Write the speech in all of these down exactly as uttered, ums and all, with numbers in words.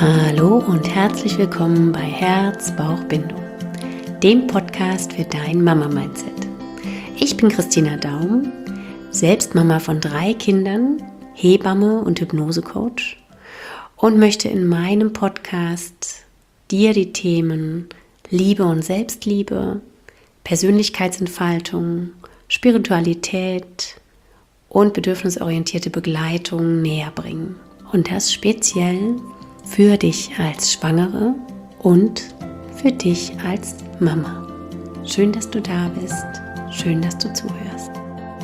Hallo und herzlich willkommen bei Herz-Bauch-Bindung, dem Podcast für dein Mama-Mindset. Ich bin Christina Daum, selbst Mama von drei Kindern, Hebamme und Hypnose-Coach und möchte in meinem Podcast dir die Themen Liebe und Selbstliebe, Persönlichkeitsentfaltung, Spiritualität und bedürfnisorientierte Begleitung näher bringen. Und das speziell für dich als Schwangere und für dich als Mama. Schön, dass du da bist. Schön, dass du zuhörst.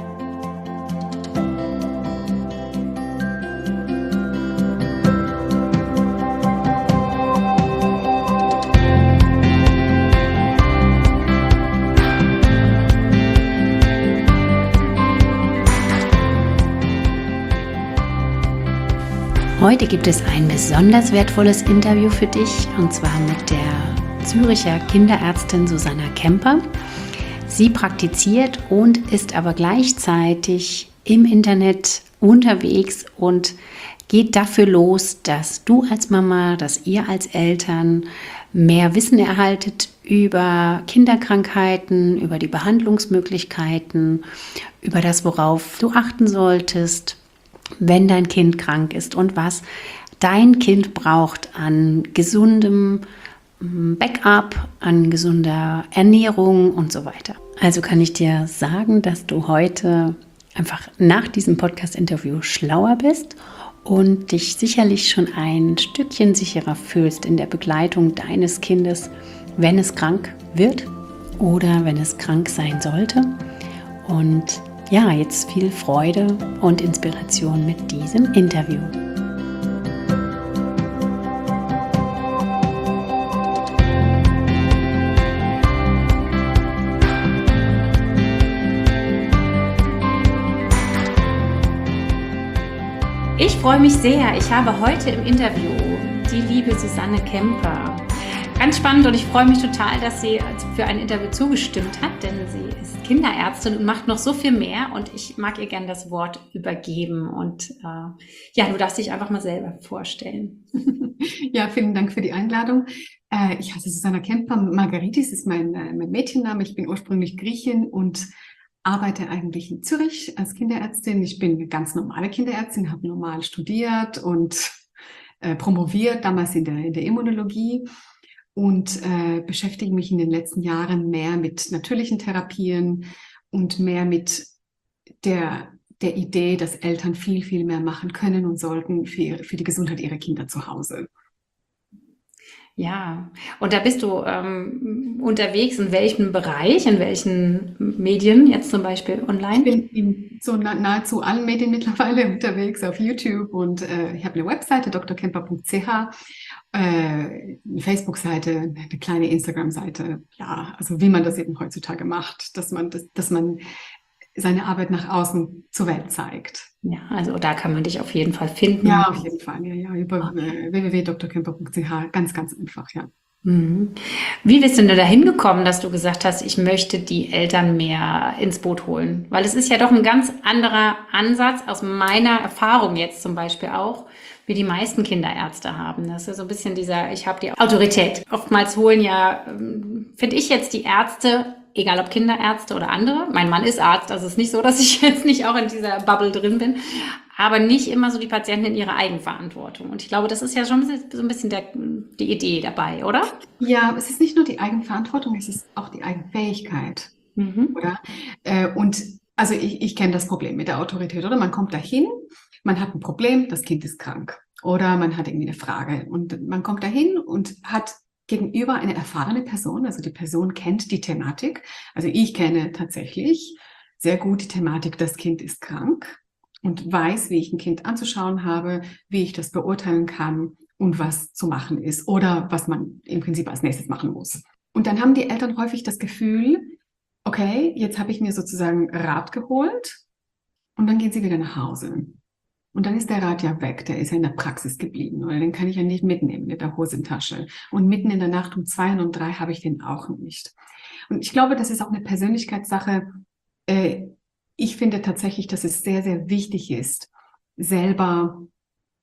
Heute gibt es ein besonders wertvolles Interview für dich, und zwar mit der Züricher Kinderärztin Susanna Kemper. Sie praktiziert und ist aber gleichzeitig im Internet unterwegs und geht dafür los, dass du als Mama, dass ihr als Eltern mehr Wissen erhaltet über Kinderkrankheiten, über die Behandlungsmöglichkeiten, über das, worauf du achten solltest, wenn dein Kind krank ist und was dein Kind braucht an gesundem Backup, an gesunder Ernährung und so weiter. Also kann ich dir sagen, dass du heute einfach nach diesem Podcast-Interview schlauer bist und dich sicherlich schon ein Stückchen sicherer fühlst in der Begleitung deines Kindes, wenn es krank wird oder wenn es krank sein sollte. Und ja, jetzt viel Freude und Inspiration mit diesem Interview. Ich freue mich sehr. Ich habe heute im Interview die liebe Susanne Kemper. Ganz spannend, und ich freue mich total, dass sie für ein Interview zugestimmt hat, denn sie ist Kinderärztin und macht noch so viel mehr, und ich mag ihr gerne das Wort übergeben. Und äh, ja, du darfst dich einfach mal selber vorstellen. Ja, vielen Dank für die Einladung. Äh, ich heiße Susanna Kemper. Margaritis ist mein, äh, mein Mädchenname. Ich bin ursprünglich Griechin und arbeite eigentlich in Zürich als Kinderärztin. Ich bin eine ganz normale Kinderärztin, habe normal studiert und äh, promoviert, damals in der, in der Immunologie. Und äh, beschäftige mich in den letzten Jahren mehr mit natürlichen Therapien und mehr mit der, der Idee, dass Eltern viel, viel mehr machen können und sollten für, für die Gesundheit ihrer Kinder zu Hause. Ja, und da bist du ähm, unterwegs in welchem Bereich, in welchen Medien, jetzt zum Beispiel online? Ich bin in so nahezu allen Medien mittlerweile unterwegs, auf YouTube, und äh, ich habe eine Webseite, d r kemper punkt c h, äh, eine Facebook-Seite, eine kleine Instagram-Seite. Ja, also wie man das eben heutzutage macht, dass man, das, dass man seine Arbeit nach außen zur Welt zeigt. Ja, also da kann man dich auf jeden Fall finden. Ja, auf jeden Fall. Ja, ja, über okay. w w w punkt d r kemper punkt c h. Ganz, ganz einfach, ja. Mhm. Wie bist du denn dahin gekommen, dass du gesagt hast, ich möchte die Eltern mehr ins Boot holen? Weil es ist ja doch ein ganz anderer Ansatz, aus meiner Erfahrung jetzt zum Beispiel auch, wie die meisten Kinderärzte haben. Das ist ja so ein bisschen dieser, ich habe die Autorität. Oftmals holen ja, finde ich jetzt, die Ärzte, egal ob Kinderärzte oder andere, mein Mann ist Arzt, also es ist nicht so, dass ich jetzt nicht auch in dieser Bubble drin bin, aber nicht immer so die Patienten in ihrer Eigenverantwortung. Und ich glaube, das ist ja schon so ein bisschen der, die Idee dabei, oder? Ja, es ist nicht nur die Eigenverantwortung, es ist auch die Eigenfähigkeit, mhm. oder? Äh, und also ich, ich kenne das Problem mit der Autorität, oder? Man kommt dahin, man hat ein Problem, das Kind ist krank, oder man hat irgendwie eine Frage, und man kommt dahin und hat gegenüber eine erfahrene Person, also die Person kennt die Thematik. Also ich kenne tatsächlich sehr gut die Thematik, das Kind ist krank, und weiß, wie ich ein Kind anzuschauen habe, wie ich das beurteilen kann und was zu machen ist oder was man im Prinzip als nächstes machen muss. Und dann haben die Eltern häufig das Gefühl, okay, jetzt habe ich mir sozusagen Rat geholt, und dann gehen sie wieder nach Hause. Und dann ist der Rat ja weg, der ist ja in der Praxis geblieben, oder den kann ich ja nicht mitnehmen in der Hosentasche. Und mitten in der Nacht um zwei und um drei habe ich den auch nicht. Und ich glaube, das ist auch eine Persönlichkeitssache. Äh, ich finde tatsächlich, dass es sehr, sehr wichtig ist, selber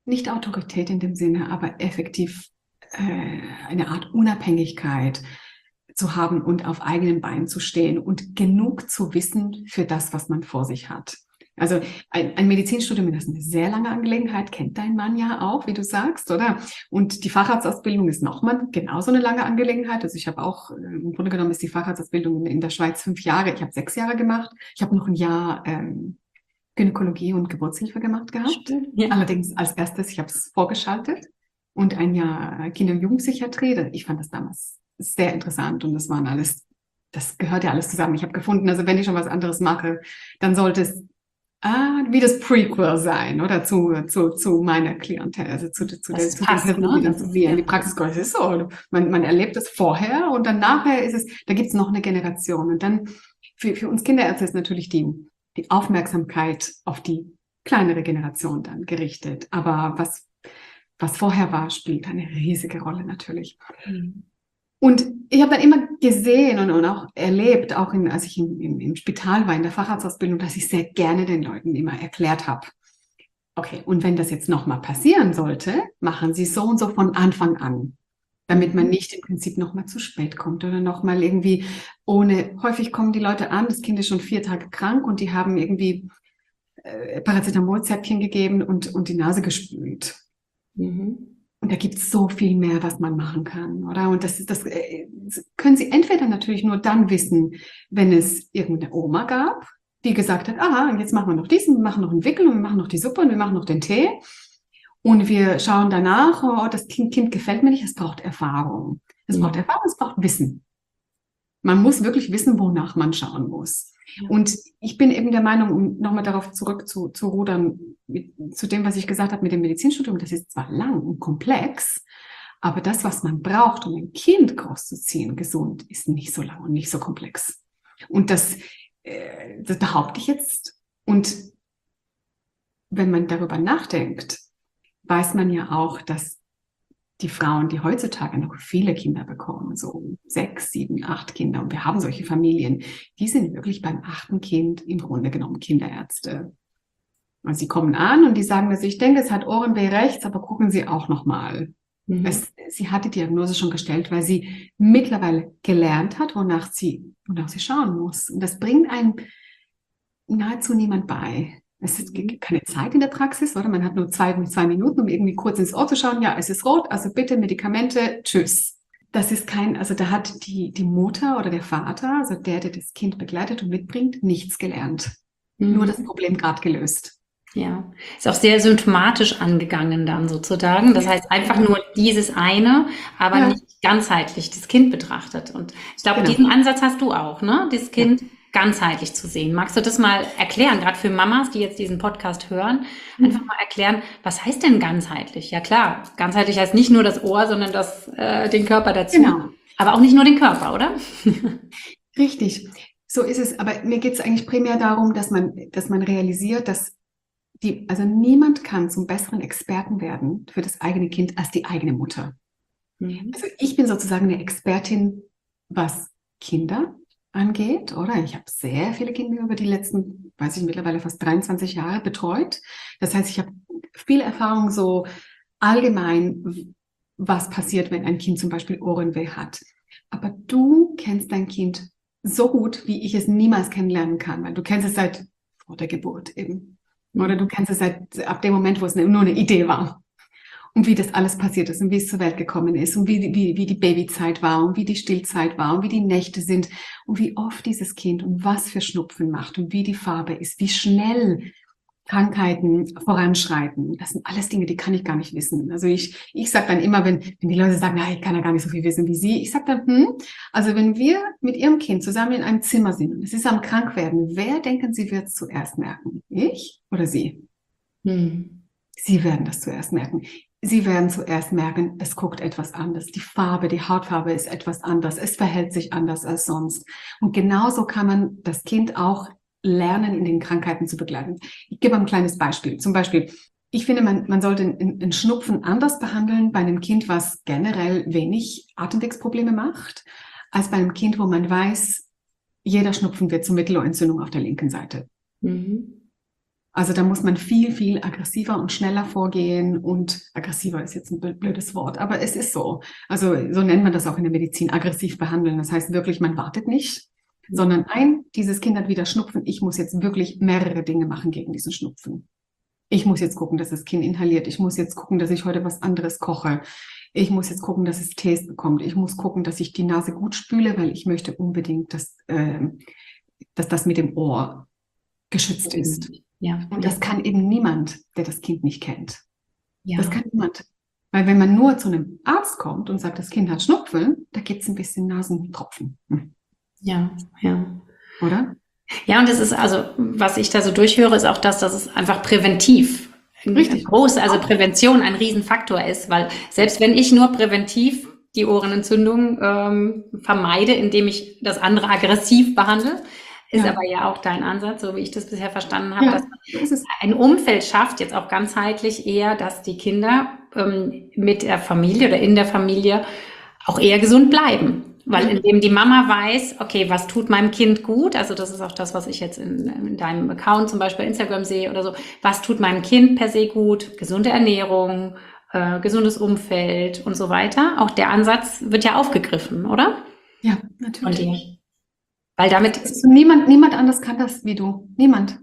nicht Autorität in dem Sinne, aber effektiv äh, eine Art Unabhängigkeit zu haben und auf eigenen Beinen zu stehen und genug zu wissen für das, was man vor sich hat. Also ein, ein Medizinstudium ist eine sehr lange Angelegenheit, kennt dein Mann ja auch, wie du sagst, oder? Und die Facharztausbildung ist nochmal genauso eine lange Angelegenheit. Also ich habe auch, im Grunde genommen ist die Facharztausbildung in der Schweiz fünf Jahre. Ich habe sechs Jahre gemacht. Ich habe noch ein Jahr ähm, Gynäkologie und Geburtshilfe gemacht gehabt. Ja. Allerdings als erstes, ich habe es vorgeschaltet und ein Jahr Kinder- und Jugendpsychiatrie. Ich fand das damals sehr interessant und das waren alles, das gehört ja alles zusammen. Ich habe gefunden, also wenn ich schon was anderes mache, dann sollte es Ah, wie das Prequel sein, oder zu, zu, zu meiner Klientel, also zu, zu, der, zu passt, den Personen, ne? die dann wie in die Praxis kommen. Es ist so, man, man erlebt es vorher und dann nachher ist es, da gibt es noch eine Generation. Und dann für, für uns Kinderärzte ist natürlich die, die Aufmerksamkeit auf die kleinere Generation dann gerichtet. Aber was, was vorher war, spielt eine riesige Rolle natürlich. Mhm. Und ich habe dann immer gesehen und, und auch erlebt, auch in, als ich in, in, im Spital war, in der Facharztausbildung, dass ich sehr gerne den Leuten immer erklärt habe, okay, und wenn das jetzt nochmal passieren sollte, machen Sie so und so von Anfang an, damit man nicht im Prinzip nochmal zu spät kommt oder nochmal irgendwie ohne, häufig kommen die Leute an, das Kind ist schon vier Tage krank und die haben irgendwie äh, Paracetamol-Zäpfchen gegeben und, und die Nase gespült. Mhm. Und da gibt es so viel mehr, was man machen kann, oder? Und das, das, das können Sie entweder natürlich nur dann wissen, wenn es irgendeine Oma gab, die gesagt hat, aha, und jetzt machen wir noch diesen, wir machen noch einen Wickel und wir machen noch die Suppe und wir machen noch den Tee. Und wir schauen danach, oh, das kind, kind gefällt mir nicht, es braucht Erfahrung. Es braucht Erfahrung, es braucht Wissen. Man muss wirklich wissen, wonach man schauen muss. Und ich bin eben der Meinung, um nochmal darauf zurück zu, zu rudern, mit, zu dem, was ich gesagt habe mit dem Medizinstudium, das ist zwar lang und komplex, aber das, was man braucht, um ein Kind großzuziehen, gesund, ist nicht so lang und nicht so komplex. Und das, äh, das behaupte ich jetzt. Und wenn man darüber nachdenkt, weiß man ja auch, dass die Frauen, die heutzutage noch viele Kinder bekommen, so sechs, sieben, acht Kinder, und wir haben solche Familien, die sind wirklich beim achten Kind im Grunde genommen Kinderärzte. Und sie kommen an und die sagen, dass ich denke, es hat Ohrenweh rechts, aber gucken Sie auch nochmal. Mhm. Sie hat die Diagnose schon gestellt, weil sie mittlerweile gelernt hat, wonach sie, wonach sie schauen muss. Und das bringt einem nahezu niemand bei. Es ist keine Zeit in der Praxis, oder? Man hat nur zwei, zwei Minuten, um irgendwie kurz ins Ohr zu schauen. Ja, es ist rot, also bitte Medikamente, tschüss. Das ist kein, also da hat die, die Mutter oder der Vater, also der, der das Kind begleitet und mitbringt, nichts gelernt. Mhm. Nur das Problem gerade gelöst. Ja, ist auch sehr symptomatisch angegangen dann sozusagen. Das heißt einfach nur dieses eine, aber ja. nicht ganzheitlich das Kind betrachtet. Und ich glaube, genau. diesen Ansatz hast du auch, ne? Das Kind ja. ganzheitlich zu sehen. Magst du das mal erklären, gerade für Mamas, die jetzt diesen Podcast hören, einfach mhm. mal erklären, was heißt denn ganzheitlich? Ja klar, ganzheitlich heißt nicht nur das Ohr, sondern das, äh, den Körper dazu. Genau. Aber auch nicht nur den Körper, oder? Richtig, so ist es. Aber mir geht es eigentlich primär darum, dass man, dass man realisiert, dass die, also niemand kann zum besseren Experten werden für das eigene Kind als die eigene Mutter. Mhm. Also ich bin sozusagen eine Expertin, was Kinder angeht, oder? Ich habe sehr viele Kinder über die letzten, weiß ich, mittlerweile fast dreiundzwanzig Jahre betreut. Das heißt, ich habe viel Erfahrung so allgemein, was passiert, wenn ein Kind zum Beispiel Ohrenweh hat. Aber du kennst dein Kind so gut, wie ich es niemals kennenlernen kann, weil du kennst es seit vor der Geburt eben. Oder du kennst es seit ab dem Moment, wo es nur eine Idee war. Und wie das alles passiert ist und wie es zur Welt gekommen ist und wie, wie, wie die Babyzeit war und wie die Stillzeit war und wie die Nächte sind und wie oft dieses Kind und was für Schnupfen macht und wie die Farbe ist, wie schnell Krankheiten voranschreiten. Das sind alles Dinge, die kann ich gar nicht wissen. Also ich, ich sage dann immer, wenn, wenn die Leute sagen, na, ich kann ja gar nicht so viel wissen wie Sie, ich sage dann, hm, also wenn wir mit Ihrem Kind zusammen in einem Zimmer sind und es ist am Krankwerden, wer denken Sie wird es zuerst merken? Ich oder Sie? Hm. Sie werden das zuerst merken. Sie werden zuerst merken, es guckt etwas anders. Die Farbe, die Hautfarbe ist etwas anders. Es verhält sich anders als sonst. Und genauso kann man das Kind auch lernen, in den Krankheiten zu begleiten. Ich gebe ein kleines Beispiel. Zum Beispiel, ich finde, man, man sollte einen Schnupfen anders behandeln bei einem Kind, was generell wenig Atemwegsprobleme macht, als bei einem Kind, wo man weiß, jeder Schnupfen wird zur Mittelohrentzündung auf der linken Seite. Mhm. Also da muss man viel, viel aggressiver und schneller vorgehen und aggressiver ist jetzt ein blödes Wort, aber es ist so. Also so nennt man das auch in der Medizin, aggressiv behandeln. Das heißt wirklich, man wartet nicht, mhm. sondern ein, dieses Kind hat wieder Schnupfen. Ich muss jetzt wirklich mehrere Dinge machen gegen diesen Schnupfen. Ich muss jetzt gucken, dass das Kind inhaliert. Ich muss jetzt gucken, dass ich heute was anderes koche. Ich muss jetzt gucken, dass es Tees bekommt. Ich muss gucken, dass ich die Nase gut spüle, weil ich möchte unbedingt, dass, äh, dass das mit dem Ohr geschützt ist. Ja. Und das kann eben niemand, der das Kind nicht kennt. Ja. Das kann niemand. Weil wenn man nur zu einem Arzt kommt und sagt, das Kind hat Schnupfen, da gibt es ein bisschen Nasentropfen. Hm. Ja, ja. Oder? Ja, und das ist also, was ich da so durchhöre, ist auch das, dass es einfach präventiv Richtig groß, also Prävention ein Riesenfaktor ist, weil selbst wenn ich nur präventiv die Ohrenentzündung ähm, vermeide, indem ich das andere aggressiv behandle, ist ja. aber ja auch dein Ansatz, so wie ich das bisher verstanden habe, ja, dass man ein Umfeld schafft, jetzt auch ganzheitlich eher, dass die Kinder ähm, mit der Familie oder in der Familie auch eher gesund bleiben. Weil indem die Mama weiß, okay, was tut meinem Kind gut, also das ist auch das, was ich jetzt in, in deinem Account zum Beispiel Instagram sehe oder so, was tut meinem Kind per se gut, gesunde Ernährung, äh, gesundes Umfeld und so weiter. Auch der Ansatz wird ja aufgegriffen, oder? Ja, natürlich. Weil damit... Also niemand, niemand anders kann das wie du. Niemand.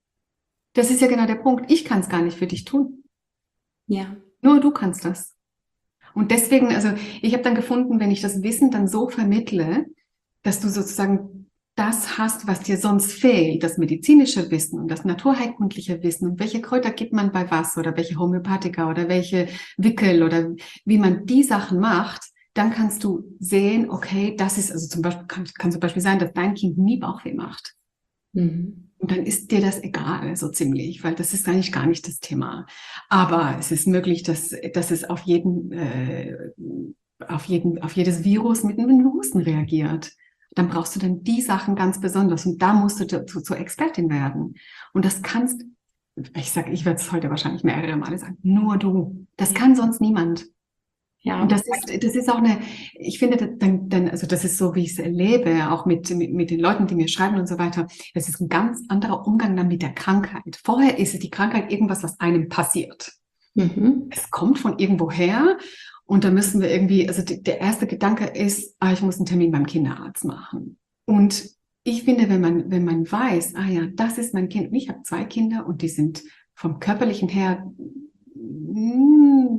Das ist ja genau der Punkt. Ich kann es gar nicht für dich tun. Ja. Nur du kannst das. Und deswegen, also ich habe dann gefunden, wenn ich das Wissen dann so vermittle, dass du sozusagen das hast, was dir sonst fehlt, das medizinische Wissen und das naturheilkundliche Wissen und welche Kräuter gibt man bei was oder welche Homöopathika oder welche Wickel oder wie man die Sachen macht, dann kannst du sehen, okay, das ist, also zum Beispiel, kann, kann zum Beispiel sein, dass dein Kind nie Bauchweh macht. Mhm. Und dann ist dir das egal, so ziemlich, weil das ist eigentlich gar nicht das Thema. Aber es ist möglich, dass, dass es auf jeden, äh, auf jeden, auf jedes Virus mit einem Husten reagiert. Dann brauchst du dann die Sachen ganz besonders und da musst du zu, zur Expertin werden. Und das kannst, ich sag, ich werde es heute wahrscheinlich mehrere Male sagen, nur du. Das kann sonst niemand. Ja. Und das ist, das ist auch eine, ich finde, dann, dann, also das ist so, wie ich es erlebe, auch mit, mit, mit den Leuten, die mir schreiben und so weiter. Das ist ein ganz anderer Umgang dann mit der Krankheit. Vorher ist es die Krankheit irgendwas, was einem passiert. Mhm. Es kommt von irgendwoher und da müssen wir irgendwie, also die, der erste Gedanke ist, ah, ich muss einen Termin beim Kinderarzt machen. Und ich finde, wenn man, wenn man weiß, ah ja, das ist mein Kind, ich habe zwei Kinder und die sind vom Körperlichen her, mh,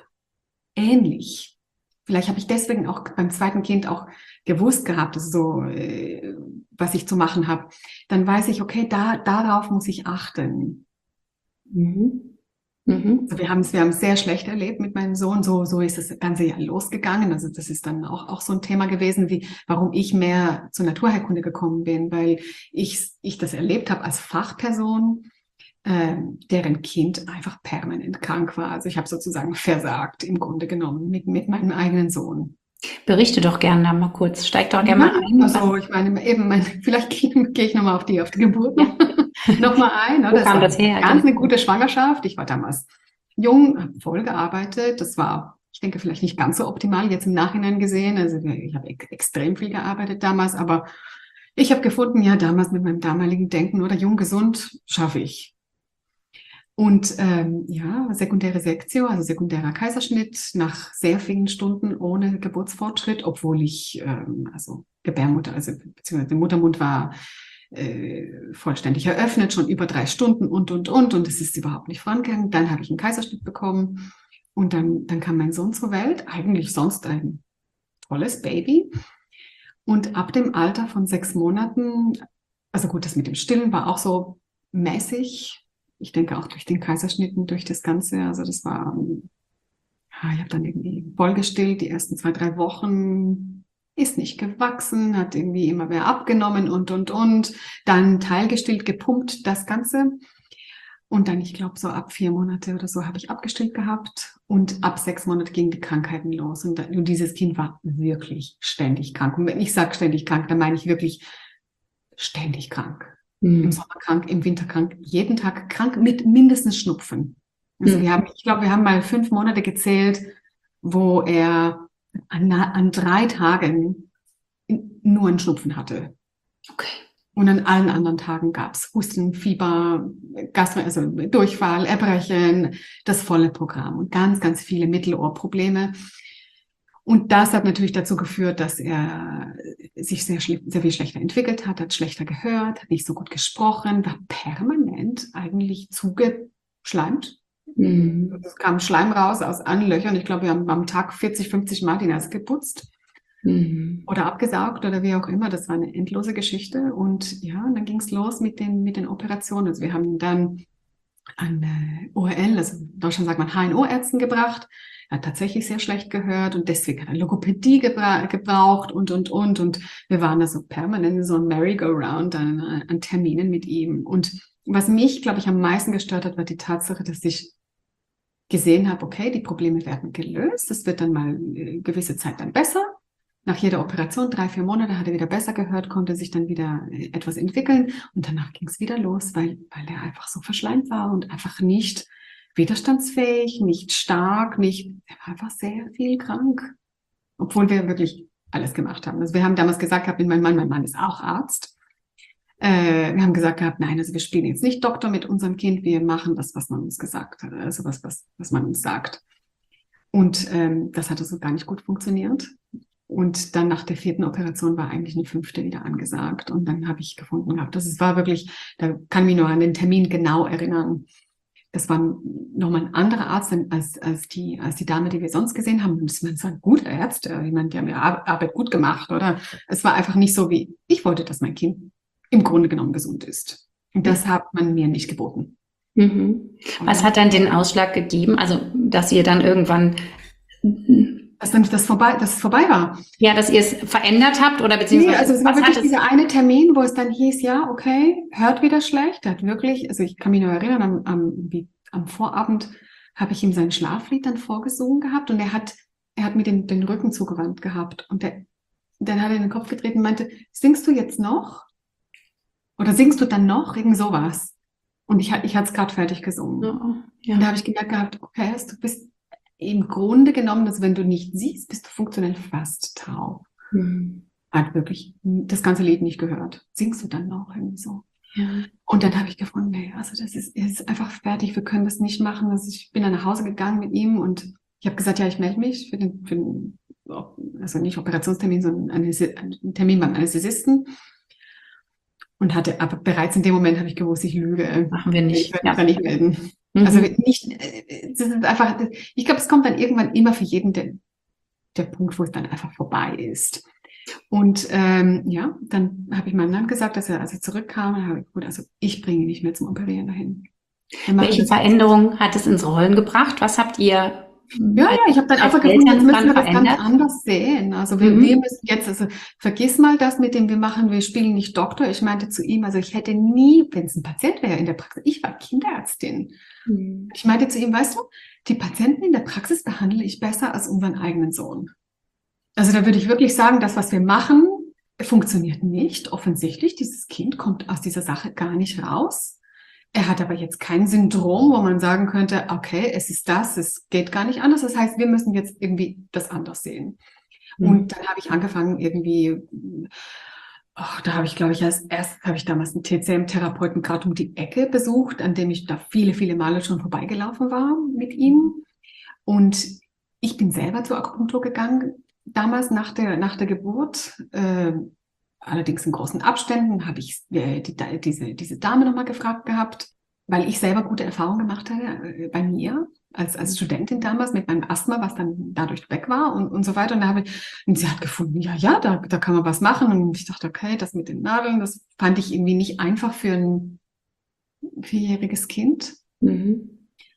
ähnlich. Vielleicht habe ich deswegen auch beim zweiten Kind auch gewusst gehabt, also so, äh, was ich zu machen habe. Dann weiß ich, okay, da, darauf muss ich achten. Mhm. Mhm. Also wir haben es, wir haben es sehr schlecht erlebt mit meinem Sohn. So, so ist das ganze Jahr losgegangen. Also das ist dann auch, auch so ein Thema gewesen, wie, warum ich mehr zur Naturheilkunde gekommen bin, weil ich, ich das erlebt habe als Fachperson, Ähm, deren Kind einfach permanent krank war. Also ich habe sozusagen versagt im Grunde genommen mit, mit meinem eigenen Sohn. Berichte doch gerne da mal kurz. Steig doch gerne ja, mal ein. Also ich meine, eben, mein, vielleicht gehe geh ich nochmal auf die, auf die Geburt ja. nochmal ein. Oder? Wo kam das her? Ganz eine gute Schwangerschaft. Ich war damals jung, habe voll gearbeitet. Das war, ich denke, vielleicht nicht ganz so optimal jetzt im Nachhinein gesehen. Also ich habe ex extrem viel gearbeitet damals, aber ich habe gefunden, ja, damals mit meinem damaligen Denken, oder jung, gesund, schaffe ich. Und ähm, ja, sekundäre Sektio, also sekundärer Kaiserschnitt nach sehr vielen Stunden ohne Geburtsfortschritt, obwohl ich, ähm, also Gebärmutter, also beziehungsweise der Muttermund war äh, vollständig eröffnet, schon über drei Stunden und, und, und, und es ist überhaupt nicht vorangegangen. Dann habe ich einen Kaiserschnitt bekommen und dann, dann kam mein Sohn zur Welt, eigentlich sonst ein tolles Baby. Und ab dem Alter von sechs Monaten, also gut, das mit dem Stillen war auch so mäßig. Ich denke auch durch den Kaiserschnitt und durch das Ganze, also das war, ja, ich habe dann irgendwie voll gestillt, die ersten zwei, drei Wochen, ist nicht gewachsen, hat irgendwie immer mehr abgenommen und, und, und, dann teilgestillt, gepumpt, das Ganze. Und dann, ich glaube, so ab vier Monate oder so habe ich abgestillt gehabt und ab sechs Monate gingen die Krankheiten los. Und, und dieses Kind war wirklich ständig krank. Und wenn ich sage ständig krank, dann meine ich wirklich ständig krank. Mhm. Im Sommer krank, im Winter krank, jeden Tag krank mit mindestens Schnupfen. Also mhm. wir haben, ich glaube, wir haben mal fünf Monate gezählt, wo er an, an drei Tagen nur einen Schnupfen hatte. Okay. Und an allen anderen Tagen gab es Husten, Fieber, Gastro, also Durchfall, Erbrechen, das volle Programm und ganz, ganz viele Mittelohrprobleme. Und das hat natürlich dazu geführt, dass er sich sehr, sehr viel schlechter entwickelt hat, hat schlechter gehört, hat nicht so gut gesprochen, war permanent eigentlich zugeschleimt. Mhm. Es kam Schleim raus aus allen Löchern. Ich glaube, wir haben am Tag vierzig, fünfzig Mal die Nase geputzt. Mhm. Oder abgesaugt oder wie auch immer. Das war eine endlose Geschichte. Und ja, und dann ging es los mit den, mit den Operationen. Also wir haben dann an äh, O R L, also in Deutschland sagt man H N O-Ärzten gebracht. Er hat tatsächlich sehr schlecht gehört und deswegen hat er Logopädie gebra- gebraucht und, und, und. Und wir waren da so permanent in so einem Merry-Go-Round an, an Terminen mit ihm. Und was mich, glaube ich, am meisten gestört hat, war die Tatsache, dass ich gesehen habe, okay, die Probleme werden gelöst. Es wird dann mal eine gewisse Zeit dann besser. Nach jeder Operation, drei, vier Monate, hat er wieder besser gehört, konnte sich dann wieder etwas entwickeln. Und danach ging es wieder los, weil, weil er einfach so verschleimt war und einfach nicht widerstandsfähig, nicht stark, nicht, er war einfach sehr viel krank. Obwohl wir wirklich alles gemacht haben. Also wir haben damals gesagt gehabt, mein Mann, mein Mann ist auch Arzt. Äh, wir haben gesagt gehabt, nein, also wir spielen jetzt nicht Doktor mit unserem Kind, wir machen das, was man uns gesagt hat, also was, was, was man uns sagt. Und ähm, das hat also gar nicht gut funktioniert. Und dann nach der vierten Operation war eigentlich eine fünfte wieder angesagt. Und dann habe ich gefunden gehabt, das ist, war wirklich, da kann ich mich nur an den Termin genau erinnern. Das war nochmal ein anderer Arzt als, als, die, als die Dame, die wir sonst gesehen haben. Das waren so gute Ärzte. Ich meine, die haben ihre Arbeit gut gemacht, oder? Es war einfach nicht so, wie ich wollte, dass mein Kind im Grunde genommen gesund ist. Und das hat man mir nicht geboten. Mhm. Was hat dann den Ausschlag gegeben? Also, dass ihr dann irgendwann... Dass dann das vorbei, dass es vorbei war. Ja, dass ihr es verändert habt oder beziehungsweise... Nee, also es war wirklich dieser eine Termin, wo es dann hieß, ja, okay, hört wieder schlecht. Er hat wirklich, also ich kann mich noch erinnern, am, am, wie, am Vorabend habe ich ihm sein Schlaflied dann vorgesungen gehabt und er hat, er hat mir den, den Rücken zugewandt gehabt und der, dann hat er in den Kopf getreten und meinte, singst du jetzt noch? Oder singst du dann noch? Irgend sowas. Und ich, ich hatte es gerade fertig gesungen. Oh, ja. Und da habe ich gemerkt gehabt, okay, du bist im Grunde genommen, also wenn du nicht siehst, bist du funktionell fast taub. Mhm. Hat wirklich das ganze Lied nicht gehört. Singst du dann noch irgendwie so? Ja. Und dann habe ich gefunden, nee, also das ist, ist einfach fertig, wir können das nicht machen. Also ich bin dann nach Hause gegangen mit ihm und ich habe gesagt, ja, ich melde mich für den, für den, also nicht Operationstermin, sondern einen Termin beim Anästhesisten. Und hatte, aber bereits in dem Moment habe ich gewusst, ich lüge. Machen wir nicht. Ich werde mich ja. nicht melden. Mhm. Also nicht, das ist einfach, ich glaube, es kommt dann irgendwann immer für jeden der, der Punkt, wo es dann einfach vorbei ist. Und ähm, ja, dann habe ich meinem Mann gesagt, dass er, als er zurückkam, habe ich, gut, also ich bringe ihn nicht mehr zum Operieren dahin. Welche Veränderung hat es ins Rollen gebracht? Was habt ihr? Ja, ja, ich habe dann einfach gefunden, jetzt müssen wir das ganz anders sehen. Also wir, mhm. wir müssen jetzt, also vergiss mal das mit dem, wir machen, wir spielen nicht Doktor. Ich meinte zu ihm, also ich hätte nie, wenn es ein Patient wäre in der Praxis, ich war Kinderärztin. Mhm. Ich meinte zu ihm, weißt du, die Patienten in der Praxis behandle ich besser als unseren eigenen Sohn. Also da würde ich wirklich sagen, das, was wir machen, funktioniert nicht. Offensichtlich, dieses Kind kommt aus dieser Sache gar nicht raus. Er hat aber jetzt kein Syndrom, wo man sagen könnte, okay, es ist das, es geht gar nicht anders. Das heißt, wir müssen jetzt irgendwie das anders sehen. Mhm. Und dann habe ich angefangen irgendwie, oh, da habe ich, glaube ich, als erstes habe ich damals einen T C M-Therapeuten gerade um die Ecke besucht, an dem ich da viele, viele Male schon vorbeigelaufen war mit ihm. Und ich bin selber zur Akupunktur gegangen, damals nach der, nach der Geburt, äh, allerdings in großen Abständen, habe ich äh, die, diese, diese Dame nochmal gefragt gehabt, weil ich selber gute Erfahrungen gemacht hatte äh, bei mir als, als Studentin damals mit meinem Asthma, was dann dadurch weg war und, und so weiter. Und, da habe ich, und sie hat gefunden, ja, ja, da, da kann man was machen. Und ich dachte, okay, das mit den Nadeln, das fand ich irgendwie nicht einfach für ein vierjähriges Kind. Mhm.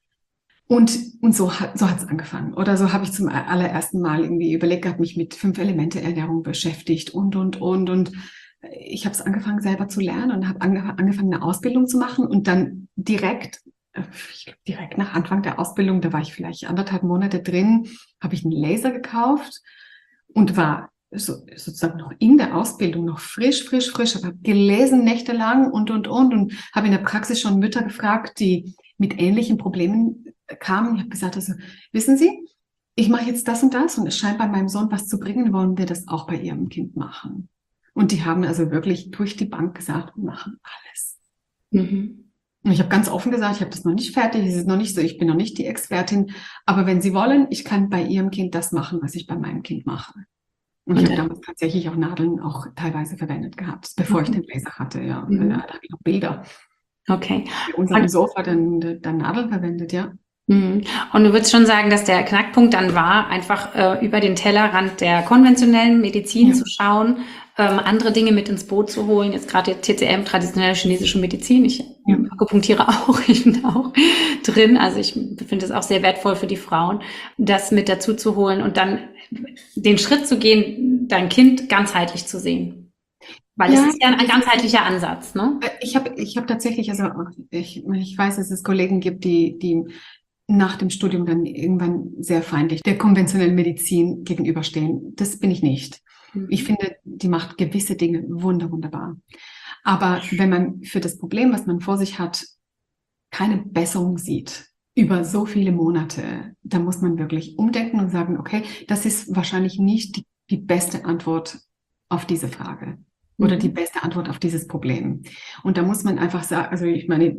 Und, und so hat so hat's angefangen. Oder so habe ich zum allerersten Mal irgendwie überlegt gehabt, mich mit Fünf-Elemente-Ernährung beschäftigt und, und, und. Und ich habe es angefangen, selber zu lernen und habe ange- angefangen, eine Ausbildung zu machen. Und dann direkt, ich glaub, direkt nach Anfang der Ausbildung, da war ich vielleicht anderthalb Monate drin, habe ich einen Laser gekauft und war so, sozusagen noch in der Ausbildung, noch frisch, frisch, frisch. Ich habe gelesen nächtelang und, und, und. Und habe in der Praxis schon Mütter gefragt, die mit ähnlichen Problemen kamen. Ich habe gesagt, also, wissen Sie, ich mache jetzt das und das und es scheint bei meinem Sohn was zu bringen, wollen wir das auch bei Ihrem Kind machen. Und die haben also wirklich durch die Bank gesagt, wir machen alles. Mhm. Und ich habe ganz offen gesagt, ich habe das noch nicht fertig, es ist noch nicht so, ich bin noch nicht die Expertin, aber wenn Sie wollen, ich kann bei Ihrem Kind das machen, was ich bei meinem Kind mache. Und, und ich habe damals tatsächlich auch Nadeln auch teilweise verwendet gehabt, bevor mhm. ich den Laser hatte. Ja, mhm. Da habe ich noch Bilder. Okay. Bei uns am Sofa dann, dann Nadeln verwendet, ja. Und du würdest schon sagen, dass der Knackpunkt dann war, einfach äh, über den Tellerrand der konventionellen Medizin ja. zu schauen, ähm, andere Dinge mit ins Boot zu holen. Jetzt gerade T C M, traditionelle chinesische Medizin. Ich ja. akupunktiere auch, ich bin auch drin. Also ich finde es auch sehr wertvoll für die Frauen, das mit dazu zu holen und dann den Schritt zu gehen, dein Kind ganzheitlich zu sehen. Weil ja, es ist ja ein ganzheitlicher Ansatz, ne? Ich habe ich hab tatsächlich, also ich, ich weiß, dass es Kollegen gibt, die, die nach dem Studium dann irgendwann sehr feindlich der konventionellen Medizin gegenüberstehen. Das bin ich nicht. Mhm. Ich finde, die macht gewisse Dinge wunder, wunderbar. Aber wenn man für das Problem, was man vor sich hat, keine Besserung sieht, über so viele Monate, da muss man wirklich umdenken und sagen, okay, das ist wahrscheinlich nicht die, die beste Antwort auf diese Frage. Oder die beste Antwort auf dieses Problem. Und da muss man einfach sagen, also ich meine,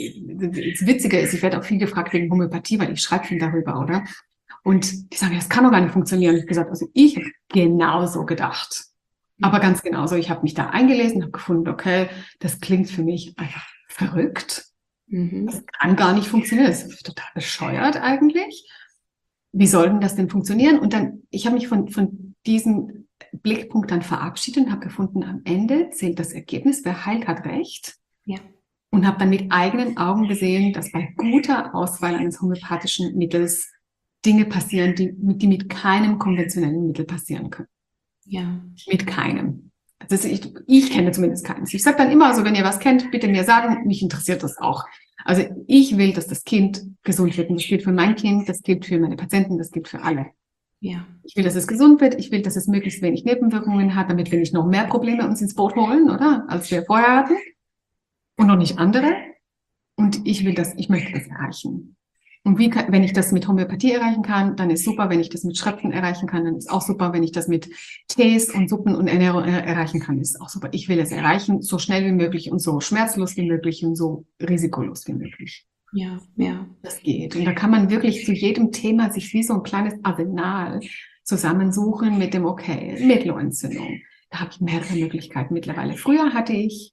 das Witzige ist, ich werde auch viel gefragt wegen Homöopathie, weil ich schreibe viel darüber, oder? Und die sagen, das kann doch gar nicht funktionieren. Und ich habe gesagt, also ich habe genauso gedacht. Aber ganz genauso, ich habe mich da eingelesen, habe gefunden, okay, das klingt für mich einfach verrückt. Mhm. Das kann gar nicht funktionieren. Das ist total bescheuert eigentlich. Wie soll denn das denn funktionieren? Und dann, ich habe mich von, von diesen Blickpunkt dann verabschiedet und habe gefunden, am Ende zählt das Ergebnis, wer heilt, hat recht. Ja. Und habe dann mit eigenen Augen gesehen, dass bei guter Auswahl eines homöopathischen Mittels Dinge passieren, die, die mit keinem konventionellen Mittel passieren können. Ja. Mit keinem. Also ich, ich kenne zumindest keines. Ich sage dann immer, also wenn ihr was kennt, bitte mir sagen, mich interessiert das auch. Also ich will, dass das Kind gesund wird. Und das gilt für mein Kind, das gilt für meine Patienten, das gilt für alle. Ja. Ich will, dass es gesund wird. Ich will, dass es möglichst wenig Nebenwirkungen hat, damit wir nicht noch mehr Probleme uns ins Boot holen, oder? Als wir vorher hatten. Und noch nicht andere. Und ich will das, ich möchte das erreichen. Und wie kann, wenn ich das mit Homöopathie erreichen kann, dann ist super. Wenn ich das mit Schröpfen erreichen kann, dann ist auch super. Wenn ich das mit Tees und Suppen und Ernährung erreichen kann, ist auch super. Ich will es erreichen, so schnell wie möglich und so schmerzlos wie möglich und so risikolos wie möglich. Ja, ja. Das geht. Und da kann man wirklich zu jedem Thema sich wie so ein kleines Arsenal zusammensuchen mit dem, okay, Mittelohrentzündung. Da habe ich mehrere Möglichkeiten mittlerweile. Früher hatte ich,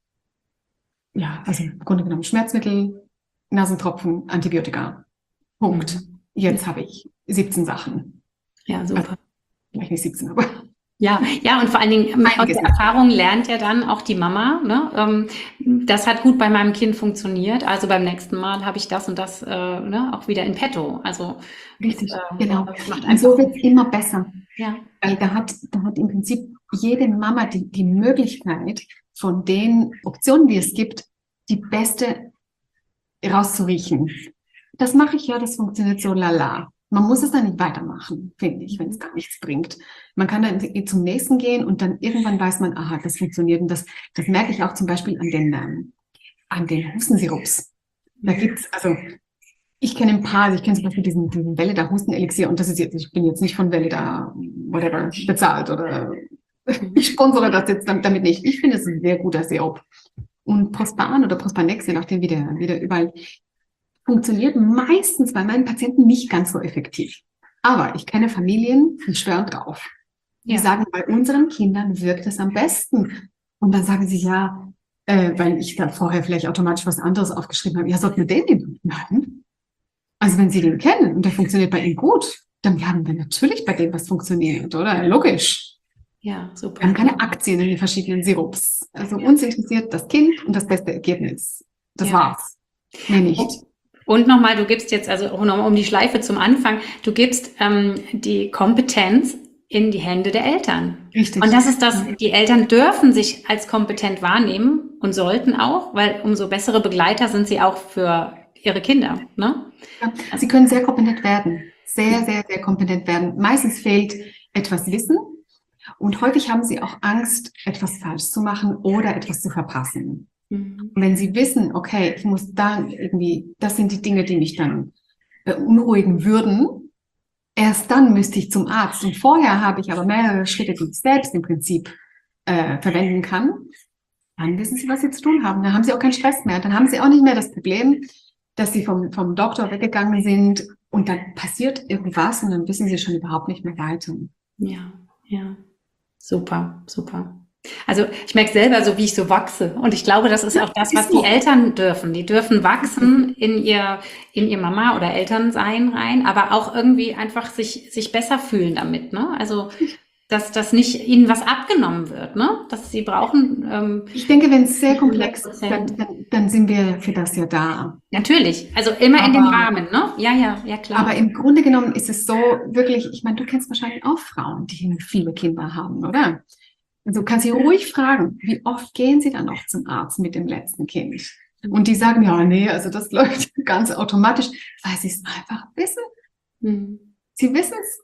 ja, also im Grunde genommen Schmerzmittel, Nasentropfen, Antibiotika. Punkt. Mhm. Jetzt habe ich siebzehn Sachen. Ja, super. Also, vielleicht nicht siebzehn, aber... Ja, ja, und vor allen Dingen aus der Erfahrung lernt ja dann auch die Mama, ne? Ähm, das hat gut bei meinem Kind funktioniert, also beim nächsten Mal habe ich das und das äh, ne, auch wieder in petto. Also richtig, das, äh, genau. Das macht und so wird es immer besser. Ja. Weil da hat, da hat im Prinzip jede Mama die, die Möglichkeit, von den Optionen, die es gibt, die beste rauszuriechen. Das mache ich ja, das funktioniert so lala. Man muss es dann nicht weitermachen, finde ich, wenn es gar nichts bringt. Man kann dann zum nächsten gehen und dann irgendwann weiß man, aha, das funktioniert. Und das, das merke ich auch zum Beispiel an den, ähm, an den Hustensirups. Da gibt's, also, ich kenne ein paar, also ich kenne zum Beispiel diesen, diesen Welleda Hustenelixier und das ist jetzt, ich bin jetzt nicht von Welleda, whatever, bezahlt oder ich sponsere das jetzt damit nicht. Ich finde es ein sehr guter Sirup. Und Prospan oder Prospanex, je nachdem, wie der, wie der überall funktioniert meistens bei meinen Patienten nicht ganz so effektiv. Aber ich kenne Familien, die schwören drauf. Die ja. sagen, bei unseren Kindern wirkt es am besten. Und dann sagen sie, ja, äh, weil ich da vorher vielleicht automatisch was anderes aufgeschrieben habe. Ja, sollten wir den nehmen? Nein. Also wenn Sie den kennen und der funktioniert bei Ihnen gut, dann bleiben wir natürlich bei dem, was funktioniert, oder? Logisch. Ja, super. Wir haben keine Aktien in den verschiedenen Sirups. Also ja. uns interessiert das Kind und das beste Ergebnis. Das ja. war's. Mehr nicht. Und nochmal, du gibst jetzt, also nochmal um die Schleife zum Anfang, du gibst ähm, die Kompetenz in die Hände der Eltern. Richtig. Und das ist das, die Eltern dürfen sich als kompetent wahrnehmen und sollten auch, weil umso bessere Begleiter sind sie auch für ihre Kinder. Ne? Ja, sie können sehr kompetent werden. Sehr, sehr, sehr kompetent werden. Meistens fehlt etwas Wissen und häufig haben sie auch Angst, etwas falsch zu machen oder etwas zu verpassen. Und wenn sie wissen, okay, ich muss da irgendwie, das sind die Dinge, die mich dann beunruhigen würden, erst dann müsste ich zum Arzt. Und vorher habe ich aber mehrere Schritte, die ich selbst im Prinzip äh, verwenden kann, dann wissen sie, was sie zu tun haben. Dann haben sie auch keinen Stress mehr. Dann haben sie auch nicht mehr das Problem, dass sie vom, vom Doktor weggegangen sind und dann passiert irgendwas und dann wissen sie schon überhaupt nicht mehr weiter. Ja, ja. Super, super. Also ich merke selber so, wie ich so wachse. Und ich glaube, das ist ja, auch das, was die Eltern dürfen. Die dürfen wachsen in ihr, in ihr Mama- oder Elternsein rein, aber auch irgendwie einfach sich, sich besser fühlen damit, ne? Also, dass das nicht ihnen was abgenommen wird, ne? Dass sie brauchen. Ähm, ich denke, wenn es sehr komplex ist, dann, dann, dann sind wir für das ja da. Natürlich, also immer aber, in dem Rahmen, ne? Ja, ja, ja, klar. Aber im Grunde genommen ist es so wirklich, ich meine, du kennst wahrscheinlich auch Frauen, die viele Kinder haben, oder? Also kannst du ruhig fragen, wie oft gehen sie dann noch zum Arzt mit dem letzten Kind? Und die sagen, ja, nee, also das läuft ganz automatisch, weil sie es einfach wissen. Mhm. Sie wissen es.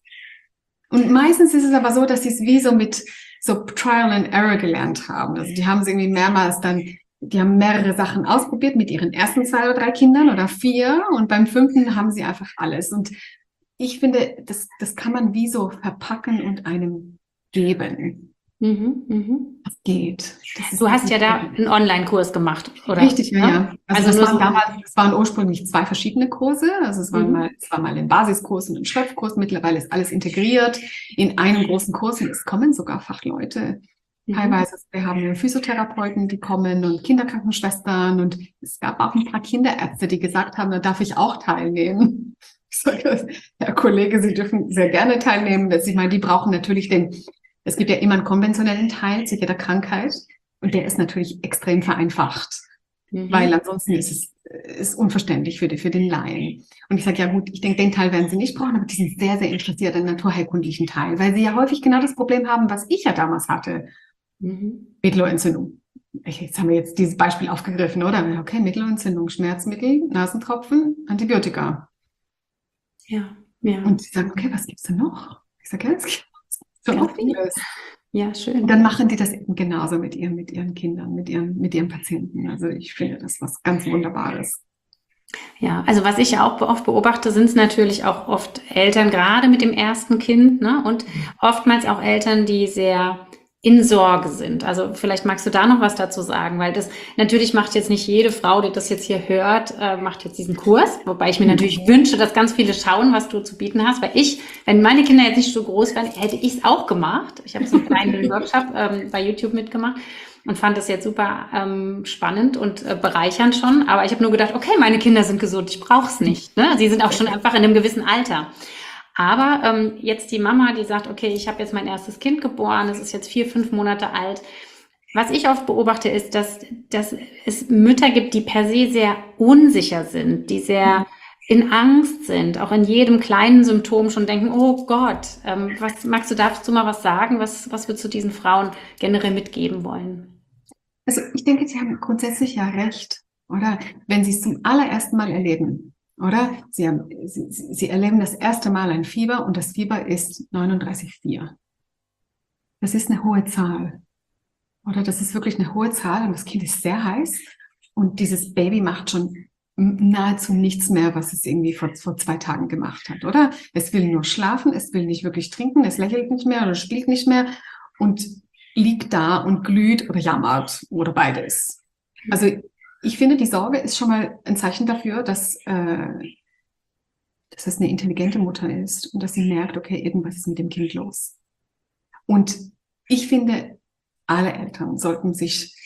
Und meistens ist es aber so, dass sie es wie so mit so Trial and Error gelernt haben. Also die haben es irgendwie mehrmals dann, die haben mehrere Sachen ausprobiert mit ihren ersten zwei oder drei Kindern oder vier und beim fünften haben sie einfach alles. Und ich finde, das, das kann man wie so verpacken und einem geben. Mhm, mhm. Das geht. Das du hast ja da einen Online-Kurs gemacht, oder? Richtig, ja, ja. Also, also das, waren damals, das waren ursprünglich zwei verschiedene Kurse. Also es waren mhm. mal, es war mal ein Basiskurs und ein Schöpfkurs. Mittlerweile ist alles integriert in einem großen Kurs und es kommen sogar Fachleute. Mhm. Teilweise, wir haben Physiotherapeuten, die kommen und Kinderkrankenschwestern und es gab auch ein paar Kinderärzte, die gesagt haben, da darf ich auch teilnehmen. Ich sage, Herr Kollege, Sie dürfen sehr gerne teilnehmen. Ich meine, die brauchen natürlich den Es gibt ja immer einen konventionellen Teil zu jeder Krankheit und der ist natürlich extrem vereinfacht, mhm. weil ansonsten ist es ist unverständlich für, die, für den Laien. Und ich sage, ja gut, ich denke, den Teil werden sie nicht brauchen, aber die sind sehr, sehr interessiert an den naturheilkundlichen Teil, weil sie ja häufig genau das Problem haben, was ich ja damals hatte. Mhm. Mittelohrentzündung. Jetzt haben wir jetzt dieses Beispiel aufgegriffen, oder? Okay, Mittelohrentzündung, Schmerzmittel, Nasentropfen, Antibiotika. Ja, ja. Und sie sagen, okay, was gibt's denn noch? Ich sage, ja, es gibt Ja, schön. Und dann machen die das eben genauso mit ihren, mit ihren Kindern, mit ihren, mit ihren Patienten. Also ich finde das was ganz Wunderbares. Ja, also was ich ja auch oft beobachte, sind es natürlich auch oft Eltern, gerade mit dem ersten Kind, ne? Und oftmals auch Eltern, die sehr in Sorge sind. Also vielleicht magst du da noch was dazu sagen, weil das natürlich macht jetzt nicht jede Frau, die das jetzt hier hört, äh, macht jetzt diesen Kurs, wobei ich mir natürlich wünsche, dass ganz viele schauen, was du zu bieten hast, weil ich, wenn meine Kinder jetzt nicht so groß wären, hätte ich es auch gemacht. Ich habe so einen kleinen Workshop ähm, bei YouTube mitgemacht und fand das jetzt super ähm, spannend und äh, bereichernd schon, aber ich habe nur gedacht, okay, meine Kinder sind gesund, ich brauche es nicht. Ne? Sie sind auch schon einfach in einem gewissen Alter. Aber ähm, jetzt die Mama, die sagt, okay, ich habe jetzt mein erstes Kind geboren, es ist jetzt vier, fünf Monate alt. Was ich oft beobachte, ist, dass, dass es Mütter gibt, die per se sehr unsicher sind, die sehr in Angst sind, auch in jedem kleinen Symptom schon denken, oh Gott, ähm, was magst du dazu mal was sagen? Was, was würdest du diesen Frauen generell mitgeben wollen? Also ich denke, sie haben grundsätzlich ja recht, oder? Wenn sie es zum allerersten Mal erleben. Oder? Sie, haben, sie, sie erleben das erste Mal ein Fieber und das Fieber ist neununddreißig Komma vier. Das ist eine hohe Zahl. Oder das ist wirklich eine hohe Zahl und das Kind ist sehr heiß und dieses Baby macht schon nahezu nichts mehr, was es irgendwie vor, vor zwei Tagen gemacht hat, oder? Es will nur schlafen, es will nicht wirklich trinken, es lächelt nicht mehr oder spielt nicht mehr und liegt da und glüht oder jammert oder beides. Also ich finde, die Sorge ist schon mal ein Zeichen dafür, dass, äh, dass es eine intelligente Mutter ist und dass sie merkt, okay, irgendwas ist mit dem Kind los. Und ich finde, alle Eltern sollten sich,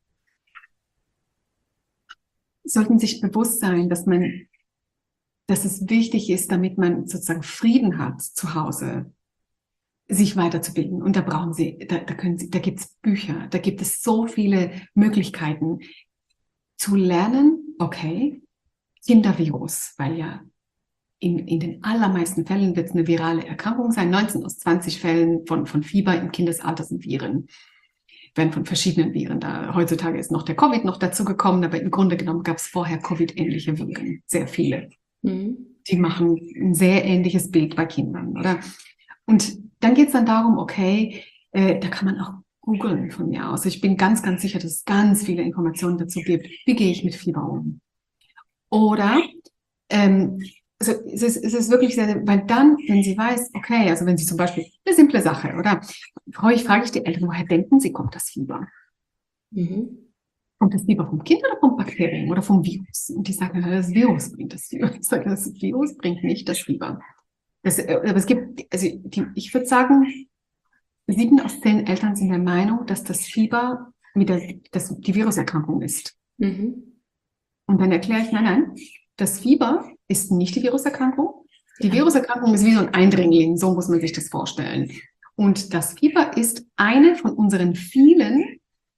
sollten sich bewusst sein, dass man, dass es wichtig ist, damit man sozusagen Frieden hat zu Hause, sich weiterzubilden. Und da brauchen sie, da, da können sie, da gibt es Bücher, da gibt es so viele Möglichkeiten, zu lernen, okay, Kindervirus, weil ja in, in den allermeisten Fällen wird es eine virale Erkrankung sein. neunzehn aus zwanzig Fällen von, von Fieber im Kindesalter sind Viren. Werden von verschiedenen Viren da. Heutzutage ist noch der Covid noch dazu gekommen, aber im Grunde genommen gab es vorher Covid-ähnliche Viren. Sehr viele. Mhm. Die machen ein sehr ähnliches Bild bei Kindern, oder? Und dann geht es dann darum, okay, äh, da kann man auch googeln von mir aus. Ich bin ganz, ganz sicher, dass es ganz viele Informationen dazu gibt. Wie gehe ich mit Fieber um? Oder ähm, also es ist, es ist wirklich sehr, weil dann, wenn sie weiß, okay, also wenn sie zum Beispiel eine simple Sache, oder? Häufig frage ich die Eltern, woher denken sie, kommt das Fieber? Mhm. Kommt das Fieber vom Kind oder vom Bakterium oder vom Virus? Und die sagen, das Virus bringt das Fieber. Ich sage, das Virus bringt nicht das Fieber. Das, aber es gibt, also die, ich würde sagen, sieben aus zehn Eltern sind der Meinung, dass das Fieber mit der, das, die Viruserkrankung ist. Mhm. Und dann erkläre ich, nein, nein, das Fieber ist nicht die Viruserkrankung. Die Viruserkrankung ist wie so ein Eindringling, so muss man sich das vorstellen. Und das Fieber ist eine von unseren vielen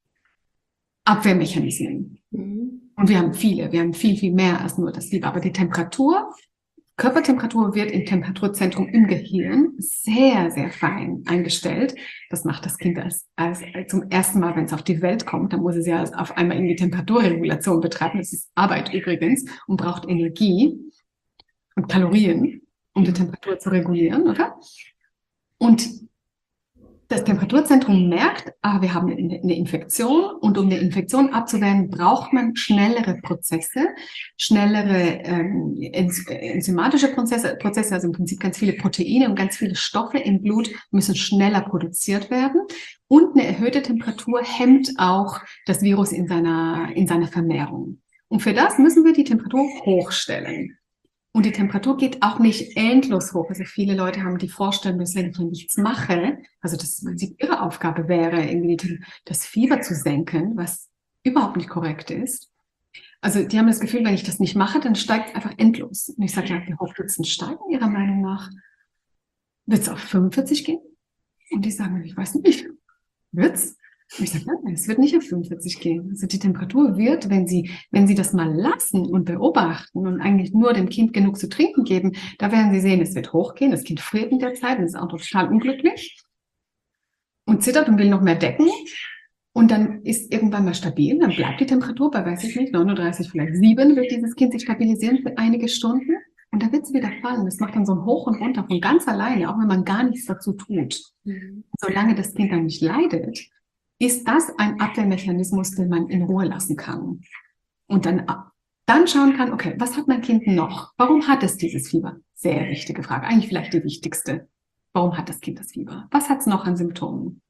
Abwehrmechanismen. Mhm. Und wir haben viele, wir haben viel, viel mehr als nur das Fieber. Aber die Temperatur, Körpertemperatur wird im Temperaturzentrum im Gehirn sehr, sehr fein eingestellt. Das macht das Kind als, als, als zum ersten Mal, wenn es auf die Welt kommt, dann muss es ja auf einmal irgendwie Temperaturregulation betreiben. Das ist Arbeit übrigens und braucht Energie und Kalorien, um die Temperatur zu regulieren, oder? Und das Temperaturzentrum merkt, ah, wir haben eine, eine Infektion, und um eine Infektion abzuwehren, braucht man schnellere Prozesse, schnellere ähm, enzymatische Prozesse, Prozesse, also im Prinzip ganz viele Proteine und ganz viele Stoffe im Blut müssen schneller produziert werden. Und eine erhöhte Temperatur hemmt auch das Virus in seiner, in seiner Vermehrung. Und für das müssen wir die Temperatur hochstellen. Und die Temperatur geht auch nicht endlos hoch. Also viele Leute haben die Vorstellung, dass wenn ich nichts mache, also dass ihre Aufgabe wäre, irgendwie das Fieber zu senken, was überhaupt nicht korrekt ist. Also die haben das Gefühl, wenn ich das nicht mache, dann steigt es einfach endlos. Und ich sage, ja, wie hoch wird es denn steigen, Ihrer Meinung nach? Wird es auf fünfundvierzig gehen? Und die sagen, ich weiß nicht, wird's? Und ich sage, nein, es wird nicht auf fünfundvierzig gehen. Also die Temperatur wird, wenn Sie, wenn Sie das mal lassen und beobachten und eigentlich nur dem Kind genug zu trinken geben, da werden Sie sehen, es wird hochgehen. Das Kind friert in der Zeit und ist auch total unglücklich und zittert und will noch mehr decken. Und dann ist irgendwann mal stabil, dann bleibt die Temperatur bei, weiß ich nicht, neununddreißig, vielleicht sieben, wird dieses Kind sich stabilisieren für einige Stunden. Und da wird es wieder fallen. Das macht dann so ein Hoch und Runter von ganz alleine, auch wenn man gar nichts dazu tut. Mhm. Solange das Kind dann nicht leidet, ist das ein Abwehrmechanismus, den man in Ruhe lassen kann. Und dann, dann schauen kann, okay, was hat mein Kind noch? Warum hat es dieses Fieber? Sehr wichtige Frage, eigentlich vielleicht die wichtigste. Warum hat das Kind das Fieber? Was hat es noch an Symptomen?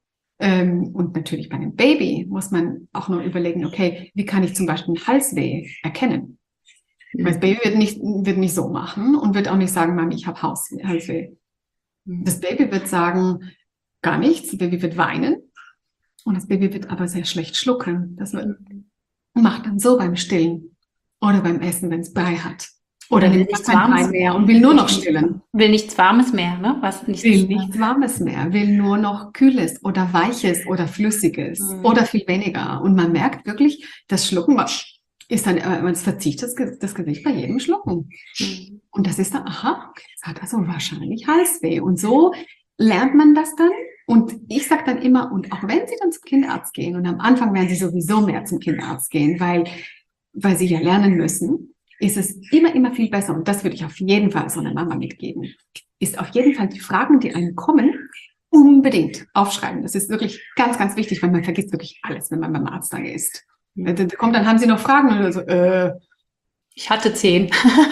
Ähm, und natürlich bei einem Baby muss man auch noch überlegen, okay, wie kann ich zum Beispiel ein Halsweh erkennen? Mhm. Weil das Baby wird nicht, wird nicht so machen und wird auch nicht sagen, Mami, ich habe Halsweh. Mhm. Das Baby wird sagen, gar nichts, das Baby wird weinen. Und das Baby wird aber sehr schlecht schlucken. Das wird, macht dann so beim Stillen oder beim Essen, wenn es Brei hat. Oder will nichts Warmes mehr und will nur noch stillen. Will nichts Warmes mehr, ne? Was nichts will nichts Warmes mehr, will nur noch Kühles oder Weiches oder Flüssiges mhm. oder viel weniger. Und man merkt wirklich, das Schlucken ist dann, man verzieht das, das Gesicht bei jedem Schlucken. Mhm. Und das ist dann, aha, es hat also wahrscheinlich Halsweh. Und so lernt man das dann. Und ich sage dann immer, und auch wenn Sie dann zum Kinderarzt gehen, und am Anfang werden Sie sowieso mehr zum Kinderarzt gehen, weil, weil Sie ja lernen müssen, ist es immer, immer viel besser. Und das würde ich auf jeden Fall so einer Mama mitgeben. Ist auf jeden Fall die Fragen, die einem kommen, unbedingt aufschreiben. Das ist wirklich ganz, ganz wichtig, weil man vergisst wirklich alles, wenn man beim Arzt dann ist. Mhm. Da kommt, dann haben Sie noch Fragen und so, äh, ich hatte zehn.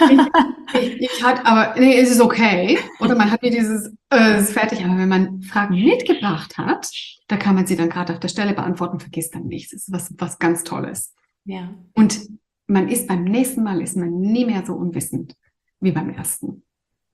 ich, ich, ich hatte, aber nee, es ist okay. Oder man hat mir dieses, äh, es ist fertig. Aber wenn man Fragen mitgebracht hat, da kann man sie dann gerade auf der Stelle beantworten, vergisst dann nichts. Das ist was, was ganz Tolles. Ja. Und man ist beim nächsten Mal ist man nie mehr so unwissend wie beim ersten.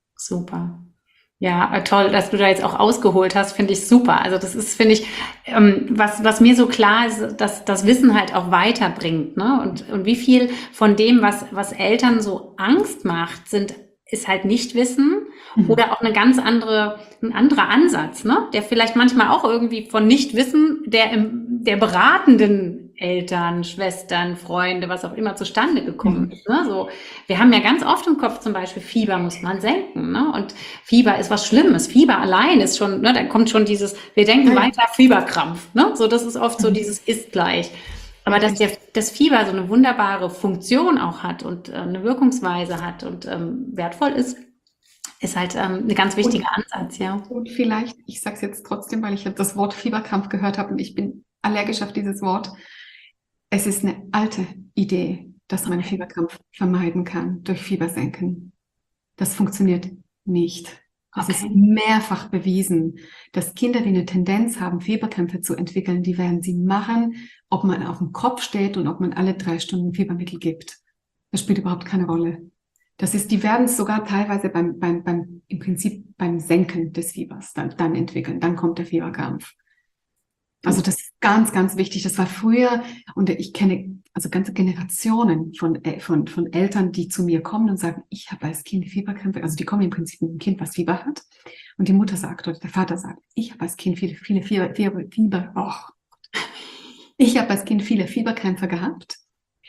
Super. Ja, toll, dass du da jetzt auch ausgeholt hast, finde ich super. Also das ist, finde ich, ähm, was was mir so klar ist, dass das Wissen halt auch weiterbringt, ne? Und und wie viel von dem, was was Eltern so Angst macht, sind ist halt Nichtwissen mhm. oder auch eine ganz andere ein anderer Ansatz, ne? Der vielleicht manchmal auch irgendwie von Nichtwissen der im der beratenden Eltern, Schwestern, Freunde, was auch immer zustande gekommen ist. Ne? So, wir haben ja ganz oft im Kopf zum Beispiel, Fieber muss man senken. Ne? Und Fieber ist was Schlimmes. Fieber allein ist schon, ne, da kommt schon dieses, wir denken weiter, Fieberkrampf. Ne? So, das ist oft so dieses ist gleich. Aber dass der, das Fieber so eine wunderbare Funktion auch hat und äh, eine Wirkungsweise hat und ähm, wertvoll ist, ist halt ähm, ein ganz wichtiger und, Ansatz, ja. Und vielleicht, ich sage es jetzt trotzdem, weil ich das Wort Fieberkrampf gehört habe und ich bin allergisch auf dieses Wort. Es ist eine alte Idee, dass man Fieberkrampf vermeiden kann durch Fiebersenken. Das funktioniert nicht. Es Okay. ist mehrfach bewiesen, dass Kinder, die eine Tendenz haben, Fieberkrämpfe zu entwickeln, die werden sie machen, ob man auf dem Kopf steht und ob man alle drei Stunden Fiebermittel gibt. Das spielt überhaupt keine Rolle. Das ist, die werden es sogar teilweise beim, beim, beim, im Prinzip beim Senken des Fiebers dann, dann entwickeln. Dann kommt der Fieberkrampf. Also das ist ganz, ganz wichtig. Das war früher, und ich kenne also ganze Generationen von, äh, von, von Eltern, die zu mir kommen und sagen, ich habe als Kind Fieberkrämpfe. Also die kommen im Prinzip mit einem Kind, was Fieber hat. Und die Mutter sagt oder der Vater sagt, ich habe als Kind viele, viele Fieber, Fieber, Fieber oh. Ich habe als Kind viele Fieberkrämpfe gehabt.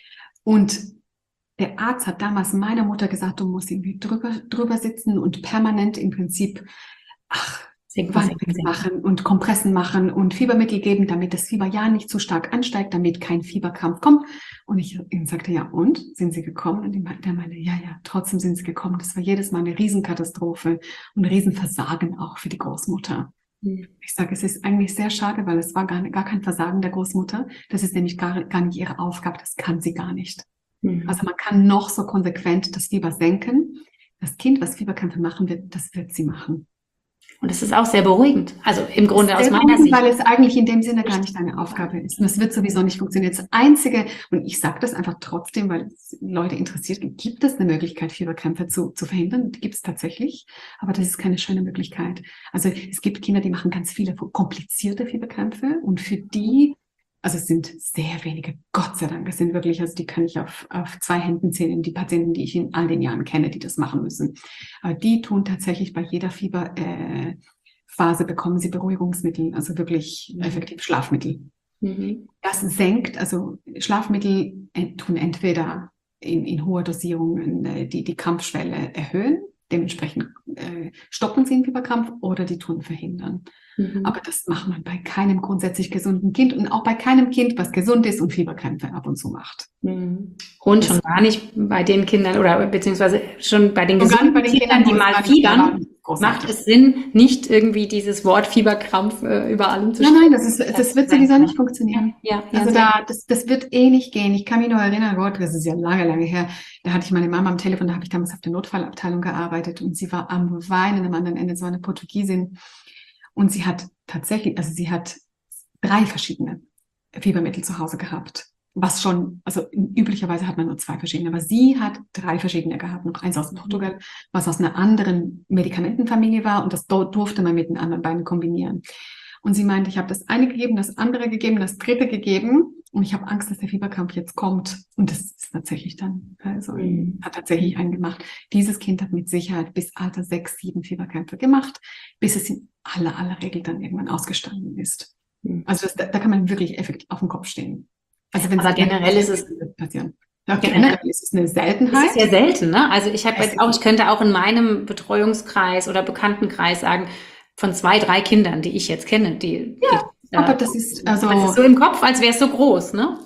Und der Arzt hat damals meiner Mutter gesagt, du musst irgendwie drüber, drüber sitzen und permanent im Prinzip, ach, Wandel machen und Kompressen machen und Fiebermittel geben, damit das Fieber ja nicht zu stark ansteigt, damit kein Fieberkrampf kommt. Und ich ihm sagte, ja, und? Sind Sie gekommen? Und der meinte, ja, ja, trotzdem sind Sie gekommen. Das war jedes Mal eine Riesenkatastrophe und ein Riesenversagen auch für die Großmutter. Mhm. Ich sage, es ist eigentlich sehr schade, weil es war gar, gar kein Versagen der Großmutter. Das ist nämlich gar, gar nicht ihre Aufgabe. Das kann sie gar nicht. Mhm. Also man kann noch so konsequent das Fieber senken. Das Kind, was Fieberkrämpfe machen wird, das wird sie machen. Und es ist auch sehr beruhigend. Also im Grunde aus meiner beruhigend, Sicht. Weil es eigentlich in dem Sinne gar nicht deine Aufgabe ist. Und es wird sowieso nicht funktionieren. Das Einzige, und ich sage das einfach trotzdem, weil es Leute interessiert, gibt es eine Möglichkeit, Fieberkrämpfe zu, zu verhindern? Die gibt es tatsächlich, aber das ist keine schöne Möglichkeit. Also es gibt Kinder, die machen ganz viele komplizierte Fieberkrämpfe und für die, also es sind sehr wenige, Gott sei Dank, es sind wirklich, also die kann ich auf, auf zwei Händen zählen, die Patienten, die ich in all den Jahren kenne, die das machen müssen. Aber die tun tatsächlich bei jeder Fieberphase, äh, bekommen sie Beruhigungsmittel, also wirklich mhm. effektiv Schlafmittel. Mhm. Das senkt, also Schlafmittel tun entweder in, in hoher Dosierung äh, die, die Krampfschwelle erhöhen, dementsprechend äh, stoppen sie den Fieberkrampf oder die tun verhindern. Mhm. Aber das macht man bei keinem grundsätzlich gesunden Kind und auch bei keinem Kind, was gesund ist und Fieberkrämpfe ab und zu macht. Mhm. Und schon gar nicht bei den Kindern oder beziehungsweise schon bei den gesunden bei den Kindern, Kindern, die mal fiebern, macht es Sinn, nicht irgendwie dieses Wort Fieberkrampf äh, über allem zu sprechen. Nein, nein, das, ist, das wird sowieso nicht funktionieren. Ja, ja, also da, das, das wird eh nicht gehen. Ich kann mich nur erinnern, Gott, das ist ja lange, lange her, da hatte ich meine Mama am Telefon, da habe ich damals auf der Notfallabteilung gearbeitet und sie war am Weinen, am anderen Ende, so eine Portugiesin. Und sie hat tatsächlich, also sie hat drei verschiedene Fiebermittel zu Hause gehabt. Was schon, also üblicherweise hat man nur zwei verschiedene, aber sie hat drei verschiedene gehabt. Noch eins aus Portugal, was aus einer anderen Medikamentenfamilie war und das durfte man mit den anderen beiden kombinieren. Und sie meinte, ich habe das eine gegeben, das andere gegeben, das dritte gegeben und ich habe Angst, dass der Fieberkrampf jetzt kommt. Und das ist tatsächlich dann, also mhm. hat tatsächlich einen gemacht. Dieses Kind hat mit Sicherheit bis Alter sechs, sieben Fieberkrämpfe gemacht, bis es in aller, aller Regel dann irgendwann ausgestanden ist. Mhm. Also das, da, da kann man wirklich effektiv auf dem Kopf stehen. Also wenn aber generell ist es passieren. Ja, generell ist es eine Seltenheit. Es ist ja selten, ne? Also ich habe jetzt auch, ich könnte auch in meinem Betreuungskreis oder Bekanntenkreis sagen, von zwei, drei Kindern, die ich jetzt kenne, die, ja, die aber das ist also das ist so im Kopf, als wäre es so groß, ne?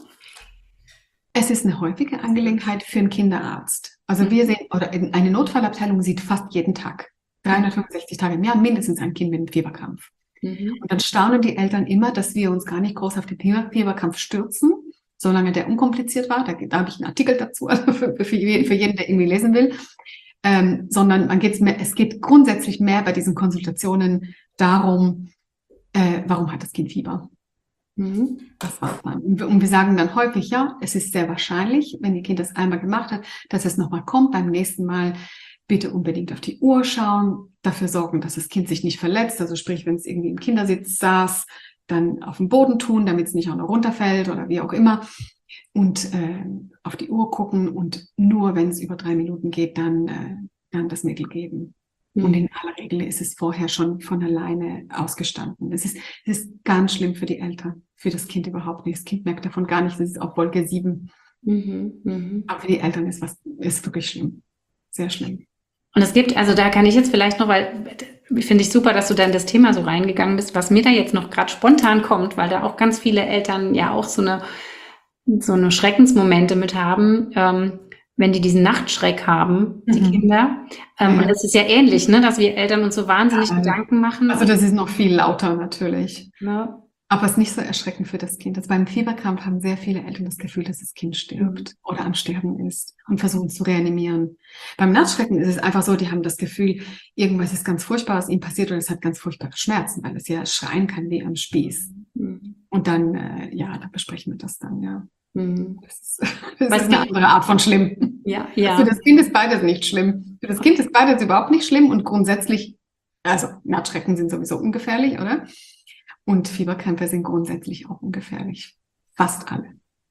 Es ist eine häufige Angelegenheit für einen Kinderarzt. Also mhm. wir sehen, oder eine Notfallabteilung sieht fast jeden Tag, dreihundertfünfundsechzig Tage im Jahr, mindestens ein Kind mit einem Fieberkrampf. Mhm. Und dann staunen die Eltern immer, dass wir uns gar nicht groß auf den Fieberkrampf stürzen, solange der unkompliziert war. Da, da habe ich einen Artikel dazu, also für, für, für jeden, der irgendwie lesen will. Ähm, sondern man geht's mehr, es geht grundsätzlich mehr bei diesen Konsultationen darum, äh, warum hat das Kind Fieber? Mhm. Das war's dann. Und wir, und wir sagen dann häufig, ja, es ist sehr wahrscheinlich, wenn Ihr Kind das einmal gemacht hat, dass es nochmal kommt. Beim nächsten Mal bitte unbedingt auf die Uhr schauen, dafür sorgen, dass das Kind sich nicht verletzt. Also sprich, wenn es irgendwie im Kindersitz saß, dann auf den Boden tun, damit es nicht auch noch runterfällt oder wie auch immer. Und äh, auf die Uhr gucken und nur, wenn es über drei Minuten geht, dann, äh, dann das Mittel geben. Mhm. Und in aller Regel ist es vorher schon von alleine ausgestanden. Es ist, es ist ganz schlimm für die Eltern, für das Kind überhaupt nicht. Das Kind merkt davon gar nicht, das ist auf Wolke sieben. Mhm. Mhm. Aber für die Eltern ist was, ist wirklich schlimm. Sehr schlimm. Und es gibt, also da kann ich jetzt vielleicht noch, weil finde ich super, dass du da in das Thema so reingegangen bist, was mir da jetzt noch gerade spontan kommt, weil da auch ganz viele Eltern ja auch so eine so eine Schreckensmomente mit haben, ähm, wenn die diesen Nachtschreck haben, die mhm. Kinder. Ähm, ja. Und das ist ja ähnlich, ne, dass wir Eltern uns so wahnsinnig ja, Gedanken machen. Also das ist noch viel lauter natürlich. Ne? Aber es ist nicht so erschreckend für das Kind. Also beim Fieberkrampf haben sehr viele Eltern das Gefühl, dass das Kind stirbt oder am Sterben ist und versuchen zu reanimieren. Beim Nachtschrecken ist es einfach so, die haben das Gefühl, irgendwas ist ganz furchtbar, was ihnen passiert und es hat ganz furchtbare Schmerzen, weil es ja schreien kann wie am Spieß. Mhm. Und dann, äh, ja, da besprechen wir das dann, ja. Mhm. Das ist, das ist eine andere Art von schlimm. Ja, ja. Für das Kind ist beides nicht schlimm. Für das Kind ist beides überhaupt nicht schlimm und grundsätzlich, also Nachtschrecken sind sowieso ungefährlich, oder? Und Fieberkrämpfe sind grundsätzlich auch ungefährlich. Fast alle.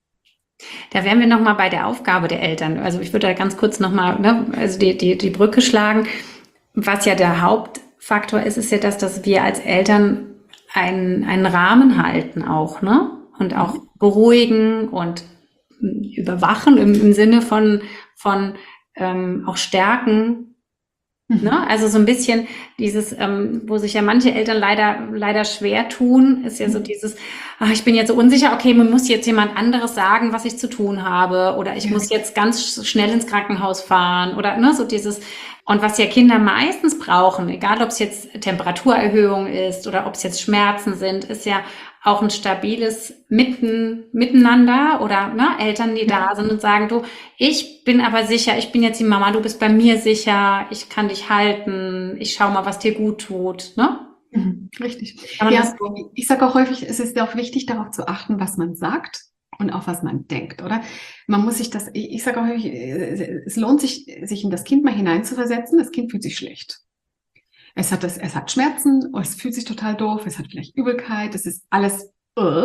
Da wären wir nochmal bei der Aufgabe der Eltern. Also ich würde da ganz kurz nochmal, ne, also die, die, die Brücke schlagen. Was ja der Hauptfaktor ist, ist ja das, dass wir als Eltern einen, einen Rahmen halten auch, ne? Und auch beruhigen und überwachen im, im Sinne von, von ähm, auch stärken. Ne? Also so ein bisschen dieses, ähm, wo sich ja manche Eltern leider leider schwer tun, ist ja so dieses, ach, ich bin jetzt so unsicher, okay, mir muss jetzt jemand anderes sagen, was ich zu tun habe, oder ich ja. muss jetzt ganz schnell ins Krankenhaus fahren, oder ne, so dieses. Und was ja Kinder meistens brauchen, egal ob es jetzt Temperaturerhöhung ist oder ob es jetzt Schmerzen sind, ist ja auch ein stabiles Mitten, Miteinander oder ne, Eltern, die ja. da sind und sagen, du, ich bin aber sicher, ich bin jetzt die Mama, du bist bei mir sicher, ich kann dich halten, ich schau mal, was dir gut tut, ne? Mhm, richtig. Ja, so ich sage auch häufig, es ist auch wichtig, darauf zu achten, was man sagt und auch was man denkt, oder? Man muss sich das, ich, ich sage auch häufig, es lohnt sich, sich in das Kind mal hineinzuversetzen, das Kind fühlt sich schlecht. Es hat, das, es hat Schmerzen, es fühlt sich total doof, es hat vielleicht Übelkeit, es ist alles. Uh.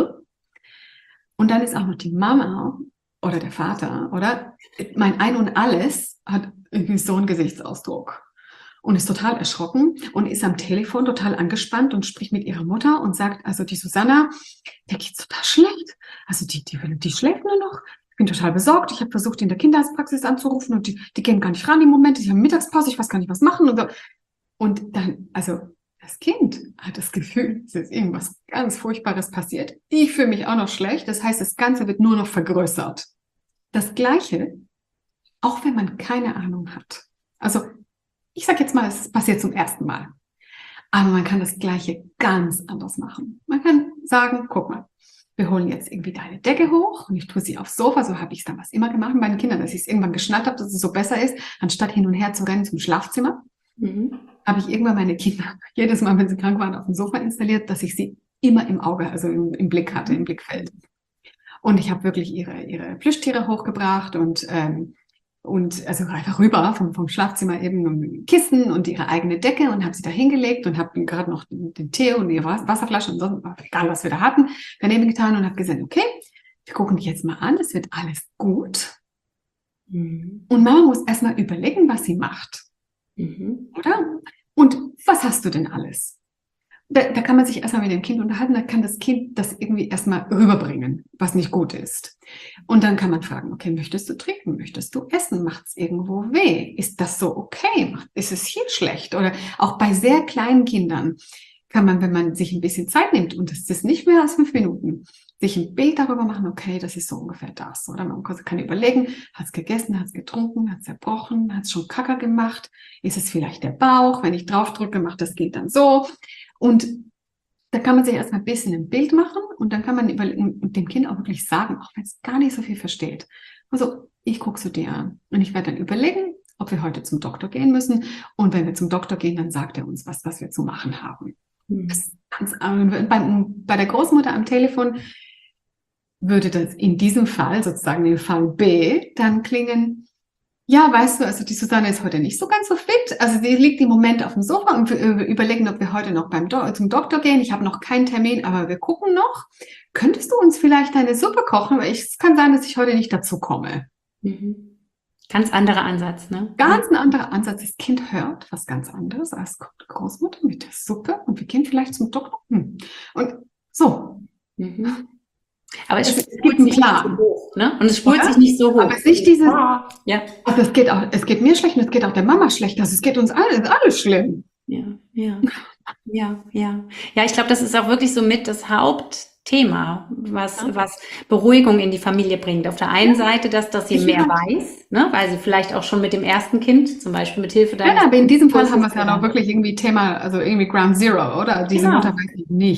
Und dann ist auch noch die Mama oder der Vater, oder? Mein Ein und Alles hat irgendwie so einen Gesichtsausdruck und ist total erschrocken und ist am Telefon total angespannt und spricht mit ihrer Mutter und sagt, also die Susanna, der geht's total schlecht. Also die, die, die schläft nur noch. Ich bin total besorgt. Ich habe versucht, die in der Kinderarztpraxis anzurufen und die, die gehen gar nicht ran im Moment. Die haben Mittagspause, ich weiß gar nicht, was machen. Und so. Und dann, also das Kind hat das Gefühl, es ist irgendwas ganz Furchtbares passiert. Ich fühle mich auch noch schlecht. Das heißt, das Ganze wird nur noch vergrößert. Das Gleiche, auch wenn man keine Ahnung hat. Also ich sage jetzt mal, es passiert zum ersten Mal. Aber man kann das Gleiche ganz anders machen. Man kann sagen, guck mal, wir holen jetzt irgendwie deine Decke hoch und ich tue sie aufs Sofa. So habe ich es damals immer gemacht mit meinen Kindern, dass ich es irgendwann geschnallt habe, dass es so besser ist, anstatt hin und her zu rennen zum Schlafzimmer. Mhm. Habe ich irgendwann meine Kinder jedes Mal, wenn sie krank waren, auf dem Sofa installiert, dass ich sie immer im Auge, also im, im Blick hatte, im Blickfeld. Und ich habe wirklich ihre, ihre Plüschtiere hochgebracht und, ähm, und also einfach rüber vom, vom Schlafzimmer eben um Kissen und ihre eigene Decke und habe sie da hingelegt und habe gerade noch den, den Tee und ihre Wasserflasche und sonst, egal was wir da hatten, daneben getan und habe gesagt, okay, wir gucken dich jetzt mal an, es wird alles gut. Mhm. Und Mama muss erstmal überlegen, was sie macht. Mhm. Oder? Und was hast du denn alles? Da, da kann man sich erstmal mit dem Kind unterhalten, da kann das Kind das irgendwie erstmal rüberbringen, was nicht gut ist. Und dann kann man fragen, okay, möchtest du trinken? Möchtest du essen? Macht es irgendwo weh? Ist das so okay? Ist es hier schlecht? Oder auch bei sehr kleinen Kindern kann man, wenn man sich ein bisschen Zeit nimmt, und das ist nicht mehr als fünf Minuten, sich ein Bild darüber machen, okay, das ist so ungefähr das. Oder man kann überlegen, hat es gegessen, hat es getrunken, hat es zerbrochen, hat es schon Kacker gemacht? Ist es vielleicht der Bauch? Wenn ich draufdrücke, macht das Kind dann so. Und da kann man sich erstmal ein bisschen ein Bild machen und dann kann man überlegen und dem Kind auch wirklich sagen, auch wenn es gar nicht so viel versteht. Also, ich gucke zu dir an und ich werde dann überlegen, ob wir heute zum Doktor gehen müssen. Und wenn wir zum Doktor gehen, dann sagt er uns was, was wir zu machen haben. Mhm. Das ist ganz, bei, bei der Großmutter am Telefon würde das in diesem Fall, sozusagen in Fall B, dann klingen, ja, weißt du, also die Susanne ist heute nicht so ganz so fit. Also sie liegt im Moment auf dem Sofa und wir überlegen, ob wir heute noch beim Do- zum Doktor gehen. Ich habe noch keinen Termin, aber wir gucken noch. Könntest du uns vielleicht eine Suppe kochen? Weil ich, es kann sein, dass ich heute nicht dazu komme. Mhm. Ganz anderer Ansatz, ne? Ganz ein anderer Ansatz. Das Kind hört was ganz anderes als Großmutter mit der Suppe und wir gehen vielleicht zum Doktor. Hm. Und so. Mhm. Aber es, es spult sich klar. nicht so hoch, ne? Und es spult ja? sich nicht so hoch. Aber es ist nicht diese, ah, ja. Also es geht auch, es geht mir schlecht und es geht auch der Mama schlecht. Also es geht uns alle, ist alles schlimm. Ja, ja, ja, ja. Ja, ich glaube, das ist auch wirklich so mit das Hauptthema, was, ja. was Beruhigung in die Familie bringt. Auf der einen ja. Seite, dass, dass sie ich mehr weiß, ne? Weil sie vielleicht auch schon mit dem ersten Kind, zum Beispiel mit Hilfe deines... Ja, aber in diesem Fall haben wir es ja noch wirklich irgendwie Thema, also irgendwie Ground Zero, oder? Diese genau. Mutter weiß nichts.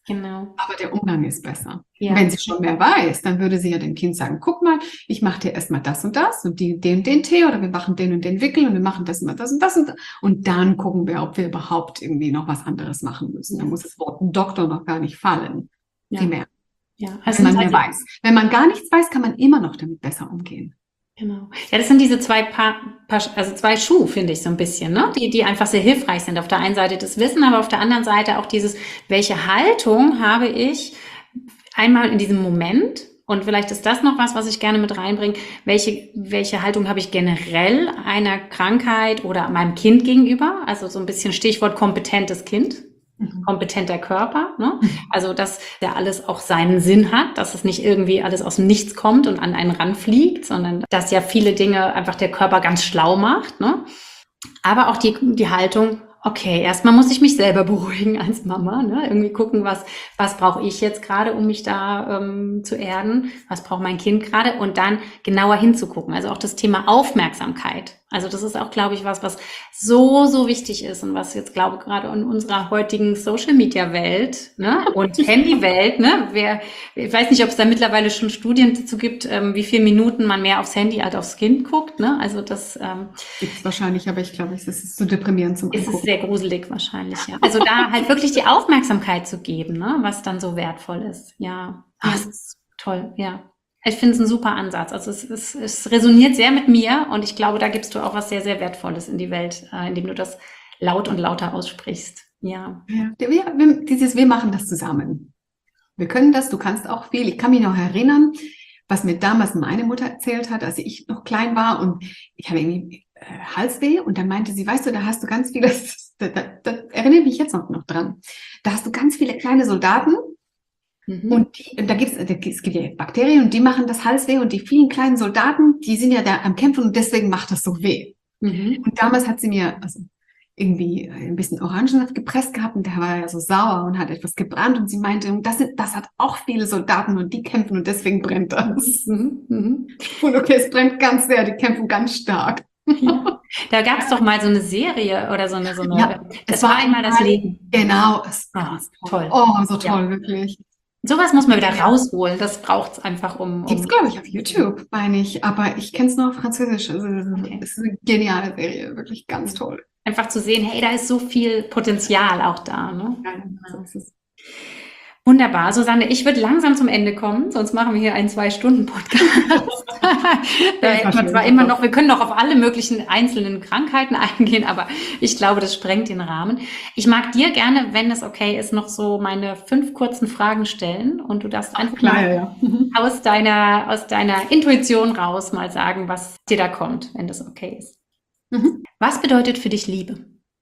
Genau. Aber der Umgang ist besser. Ja. Wenn sie schon mehr weiß, dann würde sie ja dem Kind sagen, guck mal, ich mache dir erstmal das und das und die, den und den Tee oder wir machen den und den Wickel und wir machen das und das und das und das. Und dann gucken wir, ob wir überhaupt irgendwie noch was anderes machen müssen. Ja. Da muss das Wort Doktor noch gar nicht fallen. Ja. Primär. Ja. Also wenn man also, mehr weiß. Wenn man gar nichts weiß, kann man immer noch damit besser umgehen. Genau. Ja, das sind diese zwei Paar, Paar also zwei Schuhe, finde ich so ein bisschen, ne? Die, die einfach sehr hilfreich sind. Auf der einen Seite das Wissen, aber auf der anderen Seite auch dieses, welche Haltung habe ich einmal in diesem Moment? Und vielleicht ist das noch was, was ich gerne mit reinbringe. Welche, welche Haltung habe ich generell einer Krankheit oder meinem Kind gegenüber? Also so ein bisschen Stichwort kompetentes Kind. Kompetenter Körper, ne? Also, dass der alles auch seinen Sinn hat, dass es nicht irgendwie alles aus dem Nichts kommt und an einen ranfliegt, sondern dass ja viele Dinge einfach der Körper ganz schlau macht, ne? Aber auch die, die Haltung, okay, erstmal muss ich mich selber beruhigen als Mama, ne? Irgendwie gucken, was, was brauche ich jetzt gerade, um mich da ähm, zu erden? Was braucht mein Kind gerade? Und dann genauer hinzugucken. Also auch das Thema Aufmerksamkeit. Also das ist auch, glaube ich, was, was so, so wichtig ist und was jetzt, glaube ich, gerade in unserer heutigen Social-Media-Welt, ne, und Handy-Welt, ne, wer, ich weiß nicht, ob es da mittlerweile schon Studien dazu gibt, ähm, wie viele Minuten man mehr aufs Handy als aufs Kind guckt, ne, also das ähm, gibt es wahrscheinlich, aber ich glaube, es ist zu deprimierend zum Angucken. Es ist sehr gruselig wahrscheinlich, ja. Also da halt wirklich die Aufmerksamkeit zu geben, ne, was dann so wertvoll ist, ja. Ah, das ist toll, ja. Ich finde es ein super Ansatz. Also es, es, es resoniert sehr mit mir und ich glaube, da gibst du auch was sehr, sehr Wertvolles in die Welt, äh, indem du das laut und lauter aussprichst. Ja. Ja, wir, wir, dieses, wir machen das zusammen. Wir können das, du kannst auch viel. Ich kann mich noch erinnern, was mir damals meine Mutter erzählt hat, als ich noch klein war und ich hatte irgendwie äh, Halsweh und dann meinte sie, weißt du, da hast du ganz viele, da, da, da erinnere ich mich jetzt noch, noch dran, da hast du ganz viele kleine Soldaten. Mhm. Und, die, und da gibt's, es gibt ja Bakterien und die machen das Halsweh und die vielen kleinen Soldaten, die sind ja da am Kämpfen und deswegen macht das so weh. Mhm. Und damals hat sie mir also irgendwie ein bisschen Orangensaft gepresst gehabt und der war ja so sauer und hat etwas gebrannt und sie meinte, das, sind, das hat auch viele Soldaten und die kämpfen und deswegen brennt das. Mhm. Mhm. Und okay, es brennt ganz sehr, die kämpfen ganz stark. Ja. Da gab es doch mal so eine Serie oder so eine, so eine ja, das war einmal das Leben. Genau, es war oh, toll. Oh, so toll, ja. Wirklich. Sowas muss man wieder rausholen, das braucht es einfach, um... um Gibt es, glaube ich, auf YouTube, meine ich, aber ich kenne es nur auf Französisch. Also okay. Es ist eine geniale Serie, wirklich ganz toll. Einfach zu sehen, hey, da ist so viel Potenzial auch da. Ne? Ja, so ist es. Wunderbar, Susanne, ich würde langsam zum Ende kommen, sonst machen wir hier einen Zwei-Stunden-Podcast. Da hätten wir zwar immer noch, wir können noch auf alle möglichen einzelnen Krankheiten eingehen, aber ich glaube, das sprengt den Rahmen. Ich mag dir gerne, wenn es okay ist, noch so meine fünf kurzen Fragen stellen und du darfst einfach Klar, mal ja. aus deiner, aus deiner Intuition raus mal sagen, was dir da kommt, wenn das okay ist. Mhm. Was bedeutet für dich Liebe?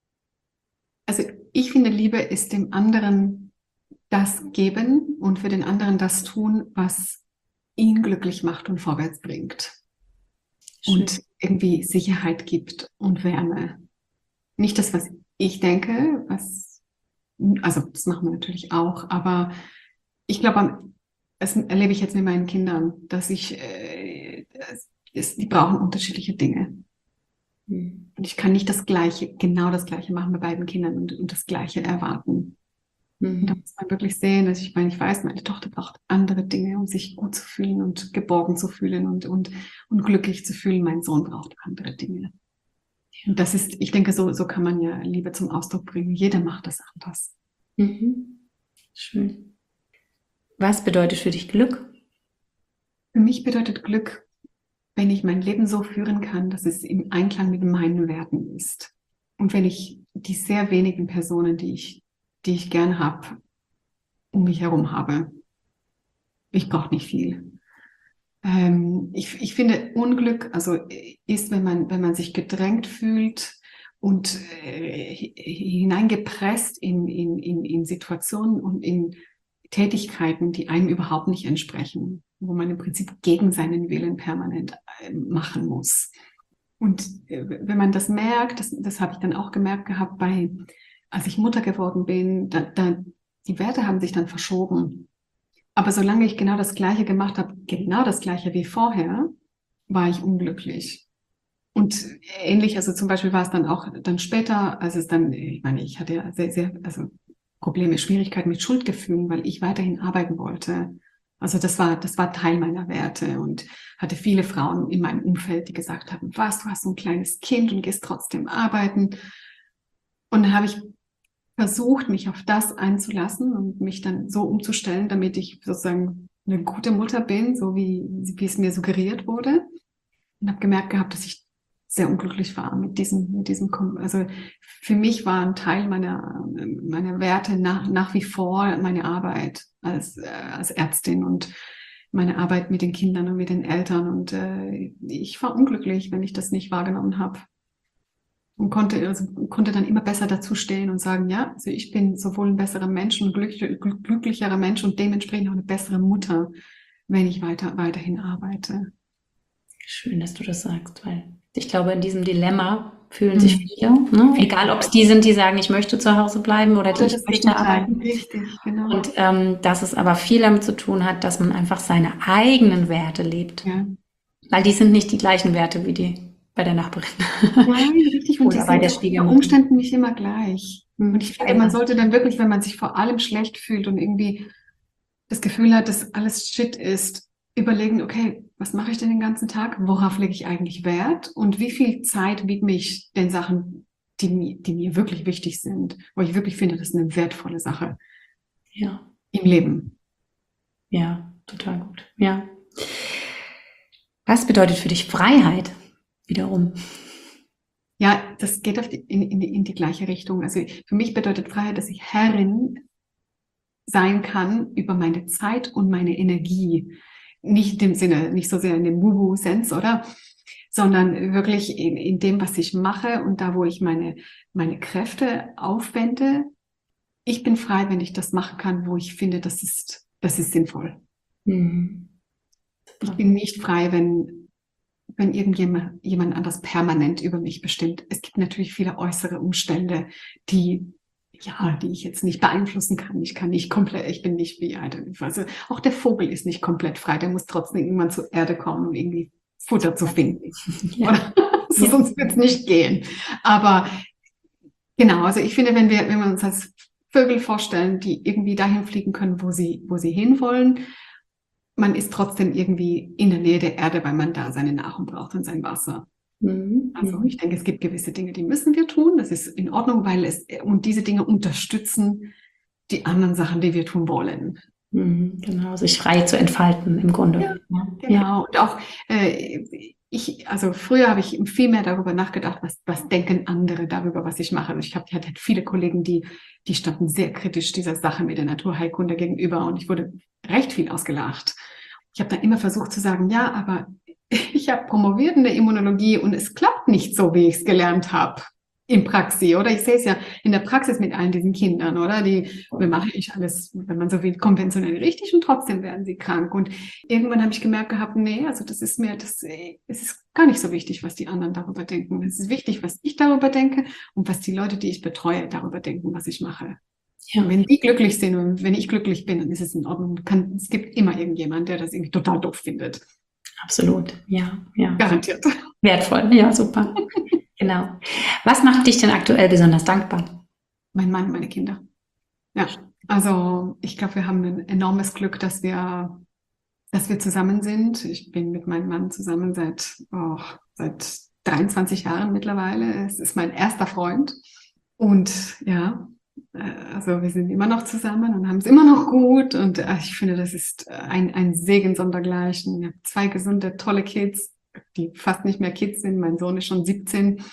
Also ich finde, Liebe ist dem anderen das geben und für den anderen das tun, was ihn glücklich macht und vorwärts bringt. Schön. Und irgendwie Sicherheit gibt und Wärme. Nicht das, was ich denke, was, also das machen wir natürlich auch, aber ich glaube, das erlebe ich jetzt mit meinen Kindern, dass ich, äh, es, die brauchen unterschiedliche Dinge. Mhm. Und ich kann nicht das Gleiche, genau das Gleiche machen bei beiden Kindern und, und das Gleiche erwarten. Und da muss man wirklich sehen, dass ich meine, ich weiß, meine Tochter braucht andere Dinge, um sich gut zu fühlen und geborgen zu fühlen und, und, und glücklich zu fühlen. Mein Sohn braucht andere Dinge. Und das ist, ich denke, so, so kann man ja Liebe zum Ausdruck bringen. Jeder macht das anders. Mhm. Schön. Was bedeutet für dich Glück? Für mich bedeutet Glück, wenn ich mein Leben so führen kann, dass es im Einklang mit meinen Werten ist. Und wenn ich die sehr wenigen Personen, die ich die ich gern habe, um mich herum habe. Ich brauche nicht viel. Ähm, ich, ich finde, Unglück, also ist, wenn man, wenn man sich gedrängt fühlt und äh, hineingepresst in, in, in, in Situationen und in Tätigkeiten, die einem überhaupt nicht entsprechen, wo man im Prinzip gegen seinen Willen permanent äh, machen muss. Und äh, wenn man das merkt, das, das habe ich dann auch gemerkt gehabt bei als ich Mutter geworden bin, da, da, die Werte haben sich dann verschoben. Aber solange ich genau das Gleiche gemacht habe, genau das Gleiche wie vorher, war ich unglücklich. Und ähnlich, also zum Beispiel war es dann auch dann später, als es dann, ich meine, ich hatte ja sehr, sehr, also Probleme, Schwierigkeiten mit Schuldgefühlen, weil ich weiterhin arbeiten wollte. Also das war, das war Teil meiner Werte und hatte viele Frauen in meinem Umfeld, die gesagt haben, was, du hast so ein kleines Kind und gehst trotzdem arbeiten. Und dann habe ich versucht, mich auf das einzulassen und mich dann so umzustellen, damit ich sozusagen eine gute Mutter bin, so wie, wie es mir suggeriert wurde. Und habe gemerkt gehabt, dass ich sehr unglücklich war mit diesem, mit diesem, also für mich war ein Teil meiner, meiner Werte nach, nach wie vor meine Arbeit als, äh, als Ärztin und meine Arbeit mit den Kindern und mit den Eltern. Und äh, ich war unglücklich, wenn ich das nicht wahrgenommen habe. Und konnte, also konnte dann immer besser dazu stehen und sagen, ja, also ich bin sowohl ein besserer Mensch, ein glücklich, glücklicherer Mensch und dementsprechend auch eine bessere Mutter, wenn ich weiter, weiterhin arbeite. Schön, dass du das sagst, weil ich glaube, in diesem Dilemma fühlen sich viele, ne? Egal ob es die sind, die sagen, ich möchte zu Hause bleiben oder die, ich möchte arbeiten. Richtig, genau. Und ähm, dass es aber viel damit zu tun hat, dass man einfach seine eigenen Werte lebt. Ja. Weil die sind nicht die gleichen Werte wie die bei der Nachbarin. Nein, richtig. Und oder die bei der sind unter Umständen nicht immer gleich. Mhm. Und ich finde, man sollte dann wirklich, wenn man sich vor allem schlecht fühlt und irgendwie das Gefühl hat, dass alles Shit ist, überlegen, okay, was mache ich denn den ganzen Tag? Worauf lege ich eigentlich Wert? Und wie viel Zeit widme ich den Sachen, die, die mir wirklich wichtig sind? Wo ich wirklich finde, das ist eine wertvolle Sache ja. im Leben. Ja, total gut. Ja. Was bedeutet für dich Freiheit wiederum? Ja, das geht auf die, in, in, die, in die gleiche Richtung. Also für mich bedeutet Freiheit, dass ich Herrin sein kann über meine Zeit und meine Energie. Nicht in dem Sinne, nicht so sehr in dem Wuhu-Sense, oder? Sondern wirklich in, in dem, was ich mache und da, wo ich meine, meine Kräfte aufwende. Ich bin frei, wenn ich das machen kann, wo ich finde, das ist, das ist sinnvoll. Mhm. Ich bin nicht frei, wenn, wenn irgendjemand jemand anders permanent über mich bestimmt. Es gibt natürlich viele äußere Umstände, die ja, die ich jetzt nicht beeinflussen kann. Ich kann nicht komplett, ich bin nicht wie, also auch der Vogel ist nicht komplett frei. Der muss trotzdem irgendwann zur Erde kommen, um irgendwie Futter zu finden. Ja. so, ja. Sonst wird es nicht gehen. Aber genau, also ich finde, wenn wir, wenn wir uns als Vögel vorstellen, die irgendwie dahin fliegen können, wo sie, wo sie hinwollen, man ist trotzdem irgendwie in der Nähe der Erde, weil man da seine Nahrung braucht und sein Wasser. Also ich denke, es gibt gewisse Dinge, die müssen wir tun. Das ist in Ordnung, weil es und diese Dinge unterstützen die anderen Sachen, die wir tun wollen. Mhm, genau, sich frei zu entfalten im Grunde. Ja, ja. Genau. Und auch äh, ich, also früher habe ich viel mehr darüber nachgedacht, was, was denken andere darüber, was ich mache. Also ich habe, ich hatte viele Kollegen, die, die standen sehr kritisch dieser Sache mit der Naturheilkunde gegenüber und ich wurde recht viel ausgelacht. Ich habe dann immer versucht zu sagen, ja, aber ich habe promoviert in der Immunologie und es klappt nicht so, wie ich es gelernt habe in Praxis, oder? Ich sehe es ja in der Praxis mit allen diesen Kindern, oder? Die, wir machen nicht alles, wenn man so will, konventionell richtig und trotzdem werden sie krank. Und irgendwann habe ich gemerkt gehabt, nee, also das ist mir, das, es ist gar nicht so wichtig, was die anderen darüber denken. Es ist wichtig, was ich darüber denke und was die Leute, die ich betreue, darüber denken, was ich mache. Ja. Und wenn die glücklich sind und wenn ich glücklich bin, dann ist es in Ordnung. Kann, es gibt immer irgendjemand, der das irgendwie total doof findet. Absolut, ja, ja. Garantiert. Wertvoll, ja, super. Genau. Was macht dich denn aktuell besonders dankbar? Mein Mann, meine Kinder. Ja, also ich glaube, wir haben ein enormes Glück, dass wir, dass wir zusammen sind. Ich bin mit meinem Mann zusammen seit, oh, seit dreiundzwanzig Jahren mittlerweile. Es ist mein erster Freund. Und ja, also wir sind immer noch zusammen und haben es immer noch gut und äh, ich finde, das ist ein, ein Segen sondergleichen. Ich habe zwei gesunde, tolle Kids, die fast nicht mehr Kids sind. Mein Sohn ist schon siebzehn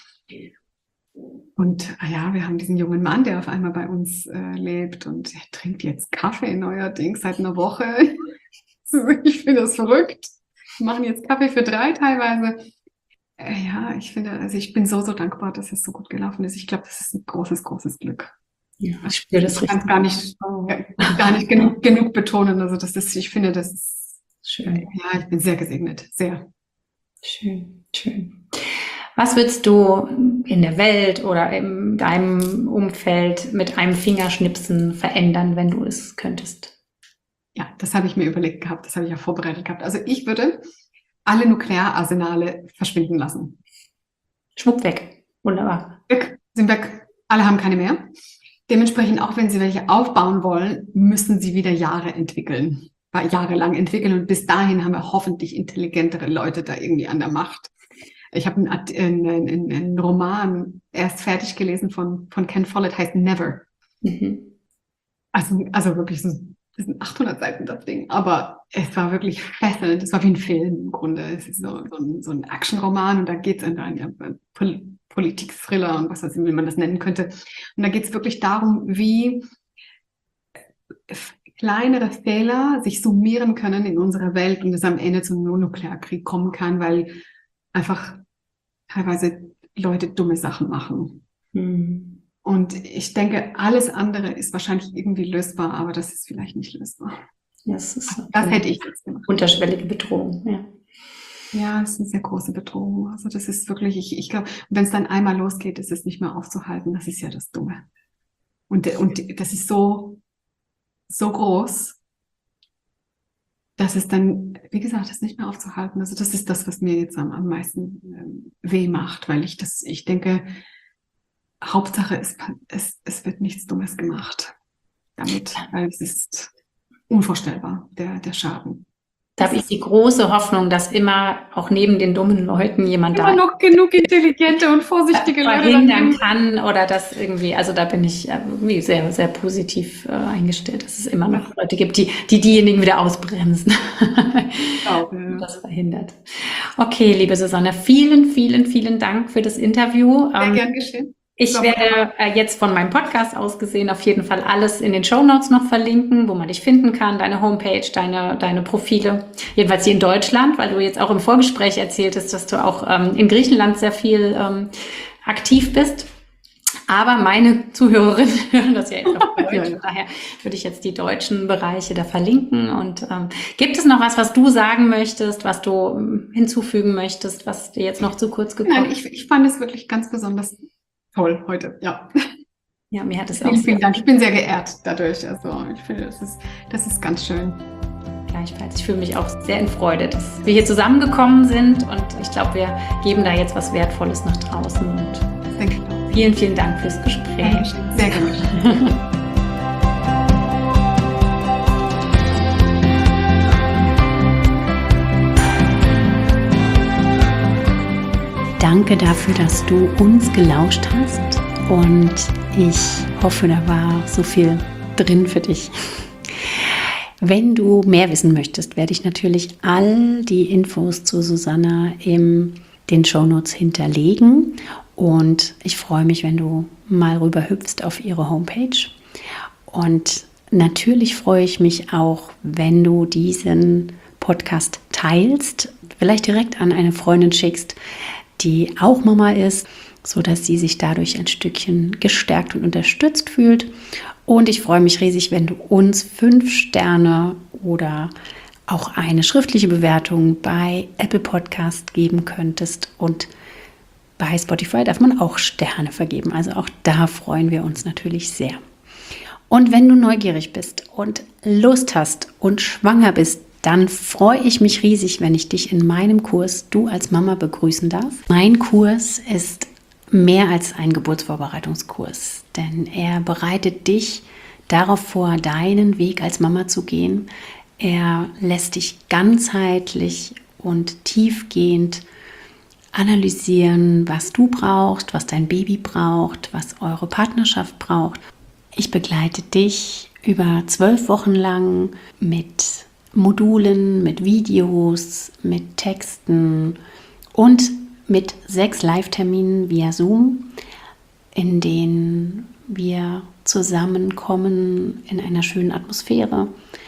und äh, ja, wir haben diesen jungen Mann, der auf einmal bei uns äh, lebt und er trinkt jetzt Kaffee neuerdings seit einer Woche. Ich finde das verrückt. Wir machen jetzt Kaffee für drei teilweise. Äh, ja, ich finde, also ich bin so, so dankbar, dass es so gut gelaufen ist. Ich glaube, das ist ein großes, großes Glück. Ja, ich spüre das ich kann es gar nicht, gar nicht genug, genug betonen. Also das ist, ich finde, das ist schön. Ja, ich bin sehr gesegnet, sehr. Schön, schön. Was würdest du in der Welt oder in deinem Umfeld mit einem Fingerschnipsen verändern, wenn du es könntest? Ja, das habe ich mir überlegt gehabt, das habe ich auch vorbereitet gehabt. Also ich würde alle Nukleararsenale verschwinden lassen. Schwupp weg. Wunderbar. Weg, sind weg. Alle haben keine mehr. dementsprechend, auch wenn sie welche aufbauen wollen, müssen sie wieder Jahre entwickeln, jahrelang entwickeln. Und bis dahin haben wir hoffentlich intelligentere Leute da irgendwie an der Macht. Ich habe einen, einen, einen Roman erst fertig gelesen von, von Ken Follett, heißt Never. Mhm. Also, also wirklich, so, das sind achthundert Seiten, das Ding. Aber es war wirklich fesselnd. Es war wie ein Film im Grunde. Es ist so, so ein, so ein Actionroman und da geht es in einen Pol- Politik-Thriller und was weiß ich, wie man das nennen könnte. Und da geht es wirklich darum, wie kleinere Fehler sich summieren können in unserer Welt und es am Ende zum Nuklearkrieg kommen kann, weil einfach teilweise Leute dumme Sachen machen. Mhm. Und ich denke, alles andere ist wahrscheinlich irgendwie lösbar, aber das ist vielleicht nicht lösbar. Das, ist also, das hätte ich jetzt gemacht. Unterschwellige Bedrohung, ja. Ja, es ist eine sehr große Bedrohung. Also das ist wirklich, ich, ich glaube, wenn es dann einmal losgeht, ist es nicht mehr aufzuhalten. Das ist ja das Dumme. Und, und das ist so, so groß, dass es dann, wie gesagt, das nicht mehr aufzuhalten. Also das ist das, was mir jetzt am, am meisten ähm, weh macht, weil ich das, ich denke, Hauptsache ist, es, es wird nichts Dummes gemacht damit, weil es ist unvorstellbar, der, der Schaden. Da habe ich die große Hoffnung, dass immer auch neben den dummen Leuten jemand immer da noch genug intelligente und vorsichtige Leute verhindern kann oder das irgendwie, also da bin ich irgendwie sehr, sehr positiv äh, eingestellt, dass es immer noch Leute gibt, die, die diejenigen wieder ausbremsen. Glaube, ja. Das verhindert. Okay, liebe Susanne, vielen, vielen, vielen Dank für das Interview. Sehr ähm, gern geschehen. Ich werde äh, jetzt von meinem Podcast aus gesehen auf jeden Fall alles in den Shownotes noch verlinken, wo man dich finden kann, deine Homepage, deine, deine Profile. Jedenfalls hier in Deutschland, weil du jetzt auch im Vorgespräch erzähltest, dass du auch ähm, in Griechenland sehr viel ähm, aktiv bist. Aber meine Zuhörerinnen hören das ja jetzt auf Deutsch. Ja, ja. Daher würde ich jetzt die deutschen Bereiche da verlinken. Und ähm, gibt es noch was, was du sagen möchtest, was du ähm, hinzufügen möchtest, was dir jetzt noch zu kurz gekommen ist? Nein, ich, ich fand es wirklich ganz besonders toll heute, ja. Ja, mir hat es vielen, auch vielen Dank. Ich bin sehr geehrt dadurch. Also ich finde, das ist, das ist ganz schön. Gleichfalls. Ich fühle mich auch sehr in Freude, dass wir hier zusammengekommen sind und ich glaube, wir geben da jetzt was Wertvolles nach draußen. Und denke ich auch. Vielen, vielen Dank fürs Gespräch. Sehr gerne. Danke dafür, dass du uns gelauscht hast und ich hoffe, da war so viel drin für dich. Wenn du mehr wissen möchtest, werde ich natürlich all die Infos zu Susanne in den Shownotes hinterlegen und ich freue mich, wenn du mal rüber hüpfst auf ihre Homepage und natürlich freue ich mich auch, wenn du diesen Podcast teilst, vielleicht direkt an eine Freundin schickst, die auch Mama ist, sodass sie sich dadurch ein Stückchen gestärkt und unterstützt fühlt. Und ich freue mich riesig, wenn du uns fünf Sterne oder auch eine schriftliche Bewertung bei Apple Podcast geben könntest. Und bei Spotify darf man auch Sterne vergeben. Also auch da freuen wir uns natürlich sehr. Und wenn du neugierig bist und Lust hast und schwanger bist, dann freue ich mich riesig, wenn ich dich in meinem Kurs Du als Mama begrüßen darf. Mein Kurs ist mehr als ein Geburtsvorbereitungskurs, denn er bereitet dich darauf vor, deinen Weg als Mama zu gehen. Er lässt dich ganzheitlich und tiefgehend analysieren, was du brauchst, was dein Baby braucht, was eure Partnerschaft braucht. Ich begleite dich über zwölf Wochen lang mit Modulen, mit Videos, mit Texten und mit sechs Live-Terminen via Zoom, in denen wir zusammenkommen in einer schönen Atmosphäre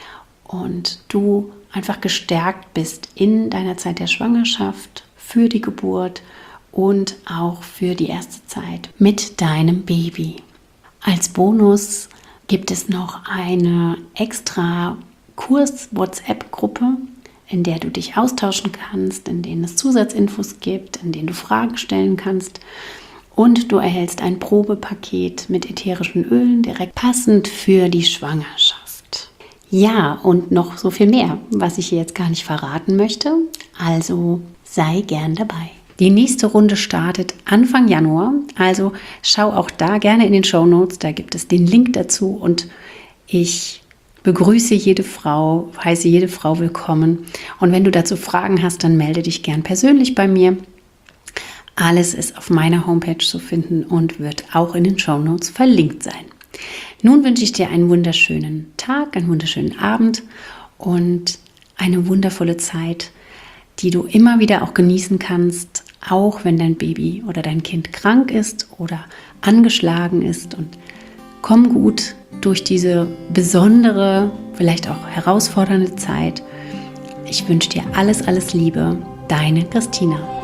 und du einfach gestärkt bist in deiner Zeit der Schwangerschaft, für die Geburt und auch für die erste Zeit mit deinem Baby. Als Bonus gibt es noch eine extra Kurs-WhatsApp-Gruppe, in der du dich austauschen kannst, in denen es Zusatzinfos gibt, in denen du Fragen stellen kannst und du erhältst ein Probepaket mit ätherischen Ölen direkt passend für die Schwangerschaft. Ja, und noch so viel mehr, was ich hier jetzt gar nicht verraten möchte, also sei gern dabei. Die nächste Runde startet Anfang Januar, also schau auch da gerne in den Shownotes, da gibt es den Link dazu und ich begrüße jede Frau, heiße jede Frau willkommen und wenn du dazu Fragen hast, dann melde dich gern persönlich bei mir. Alles ist auf meiner Homepage zu finden und wird auch in den Shownotes verlinkt sein. Nun wünsche ich dir einen wunderschönen Tag, einen wunderschönen Abend und eine wundervolle Zeit, die du immer wieder auch genießen kannst, auch wenn dein Baby oder dein Kind krank ist oder angeschlagen ist. Und komm gut durch diese besondere, vielleicht auch herausfordernde Zeit. Ich wünsche dir alles, alles Liebe. Deine Christina.